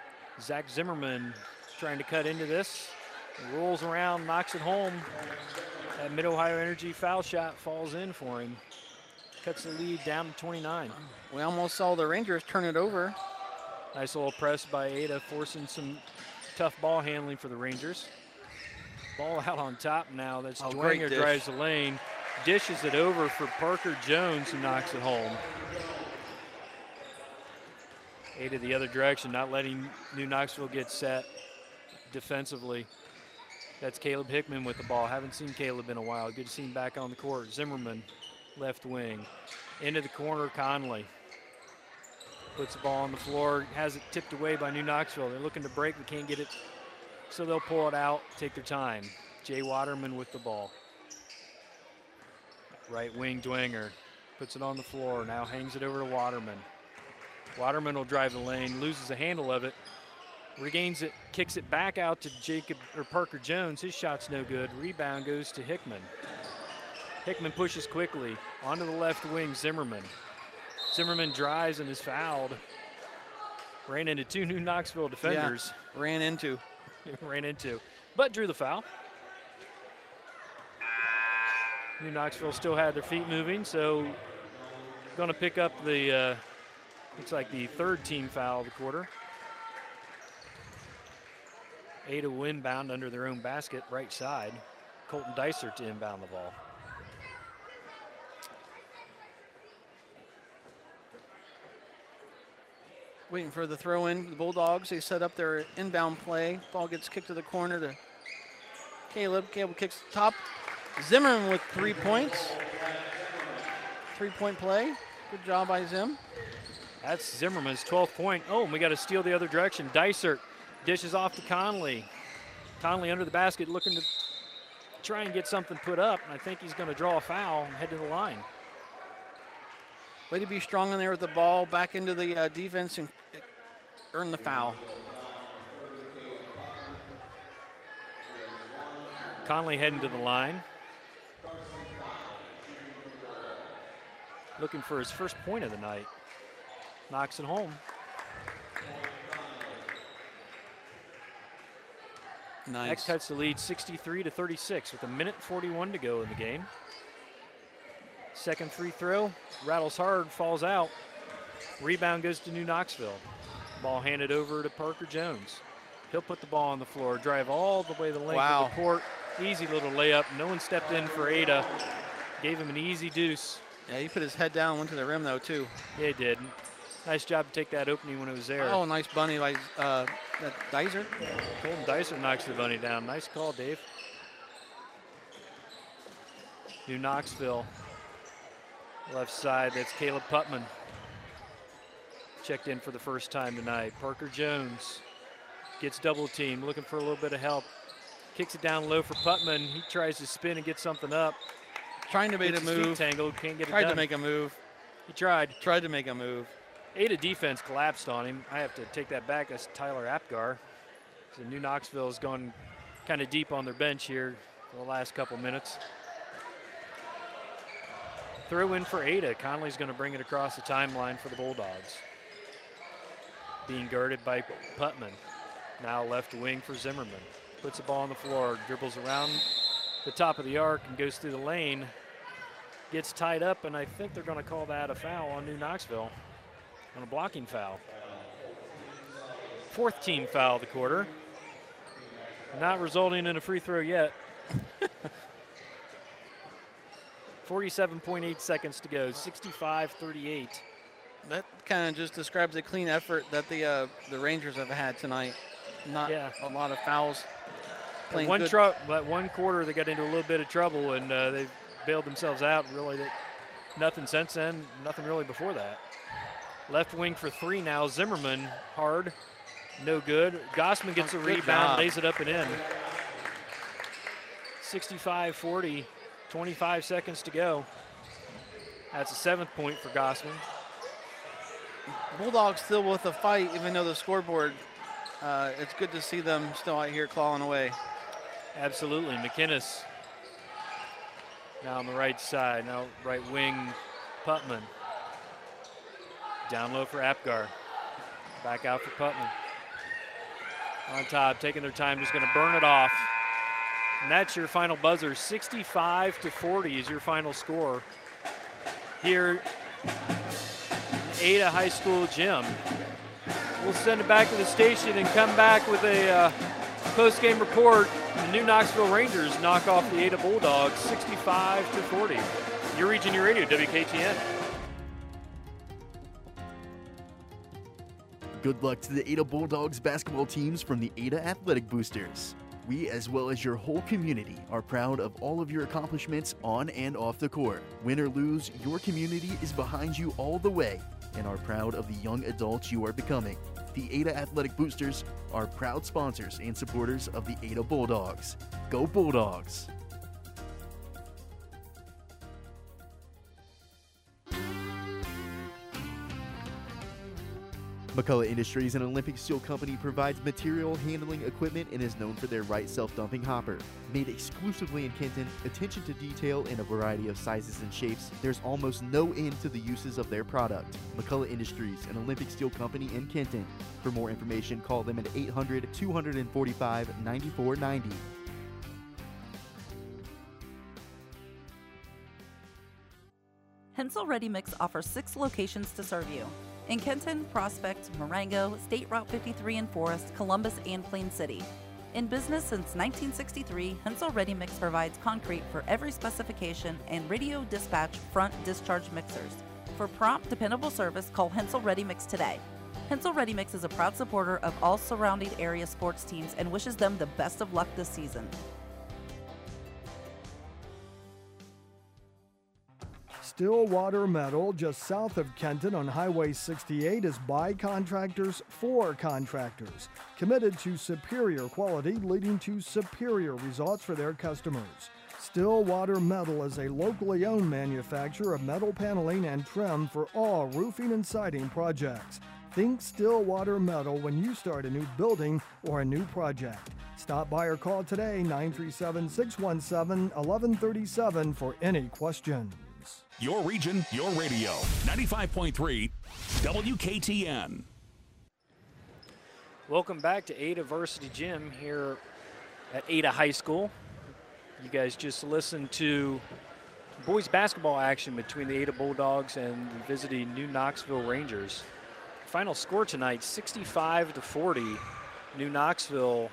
Zach Zimmerman trying to cut into this. Rolls around, knocks it home. That Mid-Ohio Energy foul shot falls in for him. Cuts the lead down to twenty-nine. We almost saw the Rangers turn it over. Nice little press by Ada, forcing some tough ball handling for the Rangers. Ball out on top now. That's Oh, great Dwenger dish. drives the lane. Dishes it over for Parker Jones, who knocks it home. Ada the other direction, not letting New Knoxville get set defensively. That's Caleb Hickman with the ball. Haven't seen Caleb in a while. Good to see him back on the court. Zimmerman, left wing. Into the corner, Conley. Puts the ball on the floor, has it tipped away by New Knoxville. They're looking to break, but can't get it, so they'll pull it out, take their time. Jay Waterman with the ball. Right wing, Dwenger. Puts it on the floor, now hangs it over to Waterman. Waterman will drive the lane, loses the handle of it, regains it, kicks it back out to Jacob or Parker Jones. His shot's no good. Rebound goes to Hickman. Hickman pushes quickly onto the left wing. Zimmerman. Zimmerman drives and is fouled. Ran into two New Knoxville defenders. Yeah, ran into. ran into, but drew the foul. New Knoxville still had their feet moving, so going to pick up the. Uh, Looks like the third team foul of the quarter. Ada will inbound under their own basket, right side. Colton Dicer to inbound the ball. Waiting for the throw in. The Bulldogs, they set up their inbound play. Ball gets kicked to the corner to Caleb. Caleb kicks top. Zimmerman with three points. Three-point play. Good job by Zim. That's Zimmerman's twelfth point. Oh, and we got to steal the other direction. Dysert dishes off to Conley. Conley under the basket looking to try and get something put up. And I think he's going to draw a foul and head to the line. Way to be strong in there with the ball, back into the uh, defense and earn the foul. Conley heading to the line. Looking for his first point of the night. Knocks it home. Nice. That cuts the lead sixty-three to thirty-six with a minute forty-one to go in the game. Second free throw, rattles hard, falls out. Rebound goes to New Knoxville. Ball handed over to Parker Jones. He'll put the ball on the floor, drive all the way the length Wow. of the court. Easy little layup. No one stepped in for Ada. Gave him an easy deuce. Yeah, he put his head down, went to the rim though too. Yeah, he did. Nice job to take that opening when it was there. Oh, nice bunny by uh, that Dicer. Colton Dicer knocks the bunny down. Nice call, Dave. New Knoxville. Left side, that's Caleb Putman. Checked in for the first time tonight. Parker Jones gets double teamed, looking for a little bit of help. Kicks it down low for Putman. He tries to spin and get something up. Trying to make Gets a his feet move. tangled, can't get it Tried done. to make a move. He tried. Tried to make a move. Ada defense collapsed on him. I have to take that back. That's Tyler Apgar. So New Knoxville has gone kind of deep on their bench here for the last couple minutes. Throw in for Ada. Conley's going to bring it across the timeline for the Bulldogs. Being guarded by Putman. Now left wing for Zimmerman. Puts the ball on the floor, dribbles around the top of the arc and goes through the lane. Gets tied up, and I think they're going to call that a foul on New Knoxville. On a blocking foul. Fourth team foul of the quarter. Not resulting in a free throw yet. forty-seven point eight seconds to go, sixty-five thirty-eight. That kind of just describes the clean effort that the uh, the Rangers have had tonight. Not Yeah. a lot of fouls. Playing One, good. tru- but one quarter, they got into a little bit of trouble, and uh, they bailed themselves out. Really, they, nothing since then, nothing really before that. Left wing for three now. Zimmerman, hard, no good. Gossman gets a Oh, good rebound, job. lays it up and in. sixty-five forty, twenty-five seconds to go. That's a seventh point for Gossman. Bulldogs still with the fight, even though the scoreboard, uh, it's good to see them still out here clawing away. Absolutely. McInnes now on the right side. Now right wing, Putman. Down low for Apgar. Back out for Putman. On top, taking their time, just going to burn it off. And that's your final buzzer. sixty-five to forty is your final score here in Ada High School gym. We'll send it back to the station and come back with a uh, post-game report. The new Knoxville Rangers knock off the Ada Bulldogs sixty-five to forty. Your region, your radio, W K T N. Good luck to the Ada Bulldogs basketball teams from the Ada Athletic Boosters. We, as well as your whole community, are proud of all of your accomplishments on and off the court. Win or lose, your community is behind you all the way and are proud of the young adults you are becoming. The Ada Athletic Boosters are proud sponsors and supporters of the Ada Bulldogs. Go Bulldogs! McCullough Industries, an Olympic Steel company, provides material handling equipment and is known for their Wright self-dumping hopper. Made exclusively in Kenton, attention to detail in a variety of sizes and shapes, there's almost no end to the uses of their product. McCullough Industries, an Olympic Steel company in Kenton. For more information, call them at eight hundred, two four five, nine four nine zero. Hensel Ready Mix offers six locations to serve you. In Kenton, Prospect, Marengo, State Route fifty-three in Forest, Columbus, and Plain City. In business since nineteen sixty-three, Hensel Ready Mix provides concrete for every specification and radio dispatch front discharge mixers. For prompt, dependable service, call Hensel Ready Mix today. Hensel Ready Mix is a proud supporter of all surrounding area sports teams and wishes them the best of luck this season. Stillwater Metal, just south of Kenton on Highway sixty-eight, is by contractors for contractors, committed to superior quality, leading to superior results for their customers. Stillwater Metal is a locally owned manufacturer of metal paneling and trim for all roofing and siding projects. Think Stillwater Metal when you start a new building or a new project. Stop by or call today, nine three seven, six one seven, one one three seven for any questions. Your region, your radio. ninety-five point three W K T N. Welcome back to Ada Varsity Gym here at Ada High School. You guys just listened to boys basketball action between the Ada Bulldogs and the visiting New Knoxville Rangers. Final score tonight, sixty-five to forty. New Knoxville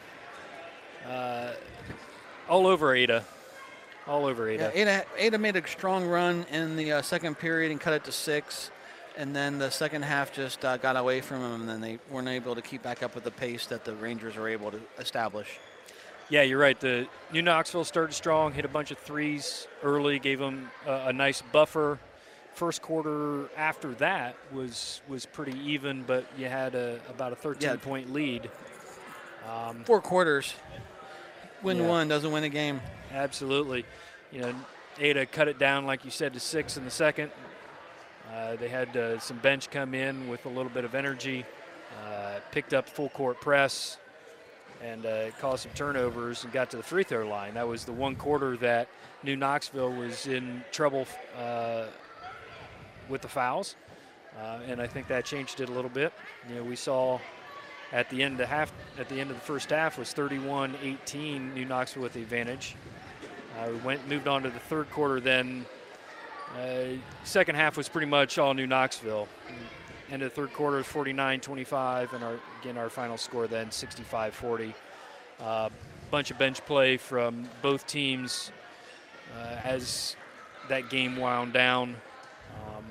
uh, all over Ada. All over Ada. Yeah, Ada, Ada made a strong run in the uh, second period and cut it to six. And then the second half just uh, got away from them, and then they weren't able to keep back up with the pace that the Rangers were able to establish. Yeah, you're right. The New Knoxville started strong, hit a bunch of threes early, gave them a, a nice buffer. First quarter after that was was pretty even, but you had a, about a thirteen-point yeah. lead. Um, Four quarters. Win yeah. one, doesn't win a game. Absolutely. You know, Ada cut it down, like you said, to six in the second. Uh, they had uh, some bench come in with a little bit of energy, uh, picked up full court press, and uh, caused some turnovers and got to the free throw line. That was the one quarter that New Knoxville was in trouble uh, with the fouls, uh, and I think that changed it a little bit. You know, we saw at the end of the half, at the end of the first half was thirty-one eighteen, New Knoxville with the advantage. Uh, we went moved on to the third quarter. Then uh, second half was pretty much all New Knoxville. End of the third quarter was forty-nine twenty-five, and our again our final score then sixty-five forty. A uh, bunch of bench play from both teams uh, as that game wound down. Um,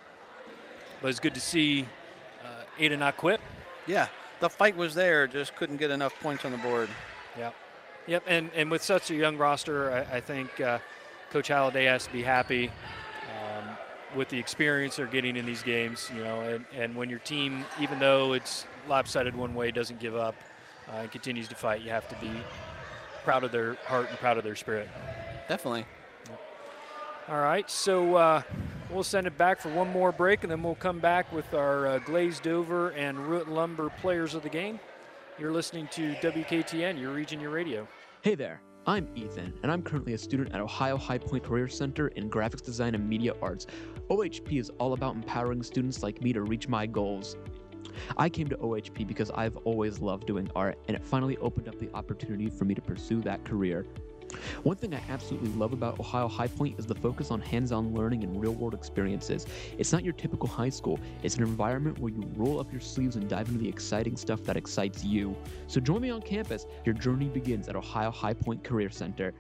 but it's good to see uh, Ada not quit. Yeah, the fight was there, just couldn't get enough points on the board. Yep. Yep, and, and with such a young roster, I, I think uh, Coach Halliday has to be happy um, with the experience they're getting in these games, you know, and, and when your team, even though it's lopsided one way, doesn't give up uh, and continues to fight, you have to be proud of their heart and proud of their spirit. Definitely. Yep. All right, so uh, we'll send it back for one more break, and then we'll come back with our uh, Glazed Over and Root Lumber players of the game. You're listening to W K T N, your region, your radio. Hey there, I'm Ethan, and I'm currently a student at Ohio High Point Career Center in Graphics Design and Media Arts. O H P is all about empowering students like me to reach my goals. I came to O H P because I've always loved doing art, and it finally opened up the opportunity for me to pursue that career. One thing I absolutely love about Ohio High Point is the focus on hands-on learning and real-world experiences. It's not your typical high school. It's an environment where you roll up your sleeves and dive into the exciting stuff that excites you. So join me on campus. Your journey begins at Ohio High Point Career Center.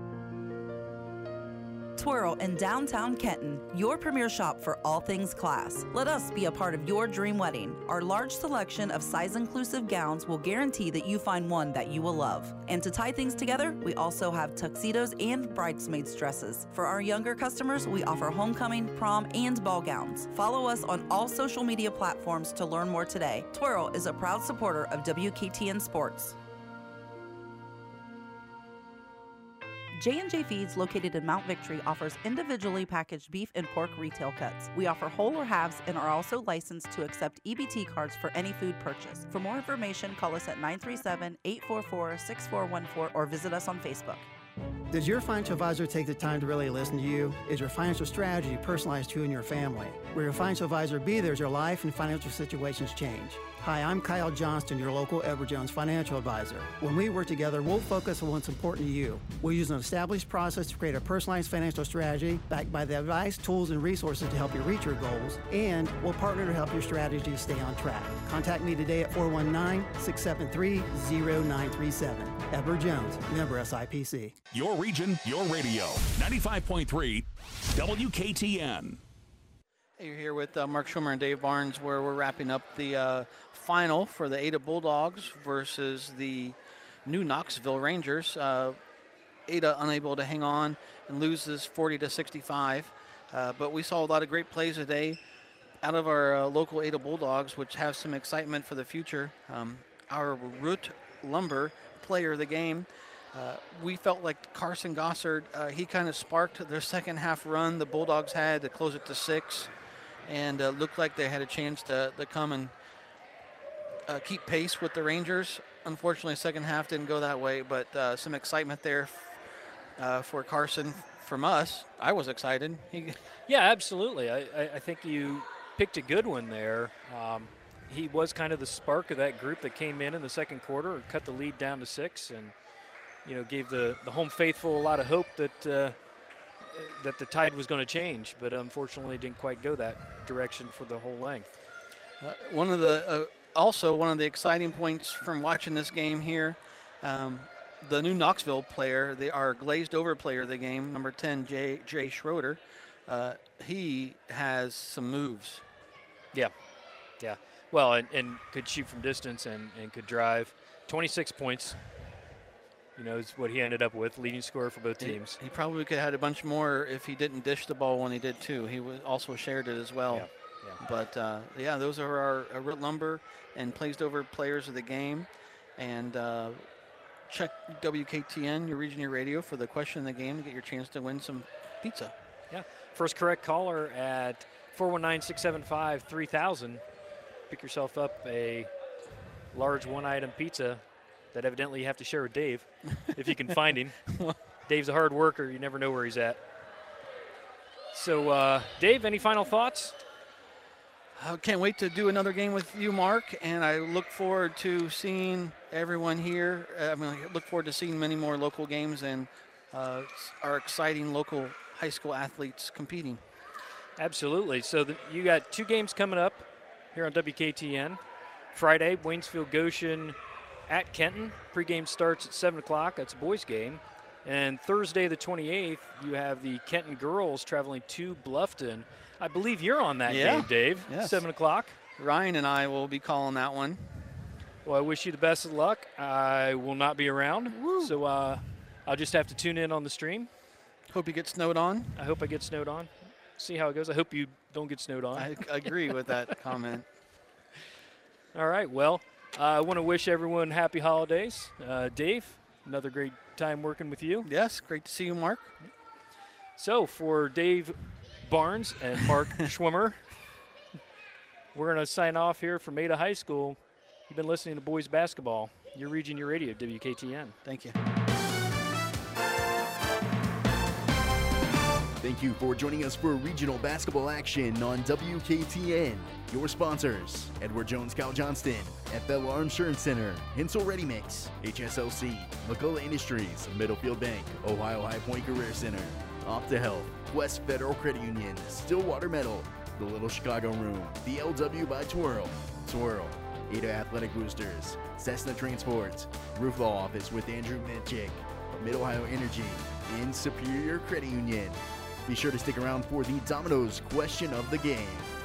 Twirl in downtown Kenton, your premier shop for all things class. Let us be a part of your dream wedding. Our large selection of size-inclusive gowns will guarantee that you find one that you will love. And to tie things together, we also have tuxedos and bridesmaids dresses. For our younger customers, we offer homecoming, prom, and ball gowns. Follow us on all social media platforms to learn more today. Twirl is a proud supporter of W K T N Sports. J and J Feeds, located in Mount Victory, offers individually packaged beef and pork retail cuts. We offer whole or halves and are also licensed to accept E B T cards for any food purchase. For more information, call us at nine three seven, eight four four, six four one four or visit us on Facebook. Does your financial advisor take the time to really listen to you? Is your financial strategy personalized to you and your family? Will your financial advisor be there as your life and financial situations change? Hi, I'm Kyle Johnston, your local Edward Jones financial advisor. When we work together, we'll focus on what's important to you. We'll use an established process to create a personalized financial strategy backed by the advice, tools, and resources to help you reach your goals, and we'll partner to help your strategy stay on track. Contact me today at four one nine, six seven three, zero nine three seven. Edward Jones, member S I P C. Your region, your radio. ninety-five point three W K T N. Hey, you're here with uh, Mark Schwimmer and Dave Barnes, where we're wrapping up the uh, final for the Ada Bulldogs versus the new Knoxville Rangers. Uh, Ada unable to hang on and loses forty to sixty-five. Uh, but we saw a lot of great plays today out of our uh, local Ada Bulldogs, which have some excitement for the future. Um, our Root Lumber player of the game, uh, we felt like Carson Gossard, uh, he kind of sparked their second half run the Bulldogs had to close it to six, and uh, looked like they had a chance to, to come and uh, keep pace with the Rangers. Unfortunately, second half didn't go that way, but uh, some excitement there uh, for Carson from us. I was excited. He Yeah, absolutely. I, I, I think you picked a good one there. Um, he was kind of the spark of that group that came in in the second quarter and cut the lead down to six, and you know gave the, the home faithful a lot of hope that uh, that the tide was going to change, but unfortunately it didn't quite go that direction for the whole length. Uh, one of the uh, also one of the exciting points from watching this game here, um, the new Knoxville player, they our glazed over player of the game, number ten, Jay, Jay Schroeder, uh, he has some moves. Yeah, yeah. Well, and, and could shoot from distance and, and could drive. twenty-six points, you know, is what he ended up with, leading scorer for both teams. He, he probably could have had a bunch more if he didn't dish the ball when he did too. He was also shared it as well. Yeah, yeah. But uh, yeah, those are our, our Root Lumber and Glazed Over players of the game. And uh, check W K T N, your region, your radio, for the question of the game to get your chance to win some pizza. Yeah. First correct caller at four one nine, six seven five, three thousand. Pick yourself up a large one-item pizza that evidently you have to share with Dave if you can find him. Dave's a hard worker. You never know where he's at. So, uh, Dave, any final thoughts? I can't wait to do another game with you, Mark, and I look forward to seeing everyone here. I mean, I look forward to seeing many more local games and uh, our exciting local high school athletes competing. Absolutely. So the, you got two games coming up here on W K T N. Friday, Waynesfield Goshen at Kenton. Pregame starts at seven o'clock. That's a boys' game. And Thursday the twenty-eighth, you have the Kenton girls traveling to Bluffton. I believe you're on that yeah. game, Dave, yes. seven o'clock. Ryan and I will be calling that one. Well, I wish you the best of luck. I will not be around, Woo. so uh, I'll just have to tune in on the stream. Hope you get snowed on. I hope I get snowed on. See how it goes. I hope you don't get snowed on. I agree with that comment. All right, well, uh, I want to wish everyone happy holidays. Uh, Dave, another great time working with you. Yes, great to see you, Mark. So for Dave Barnes and Mark Schwimmer, we're going to sign off here from Ada High School. You've been listening to Boys Basketball. Your region, your radio, W K T N. Thank you. Thank you for joining us for regional basketball action on W K T N. Your sponsors, Edward Jones Kyle Johnston, F L R Insurance Center, Hensel Ready Mix, H S L C, McCullough Industries, Middlefield Bank, Ohio High Point Career Center, Opta Health, West Federal Credit Union, Stillwater Metal, The Little Chicago Room, the L W by Twirl, Twirl, Ada Athletic Boosters, Cessna Transport, Roof Law Office with Andrew Mitchick, Mid-Ohio Energy, and Superior Credit Union. Be sure to stick around for the Domino's question of the game.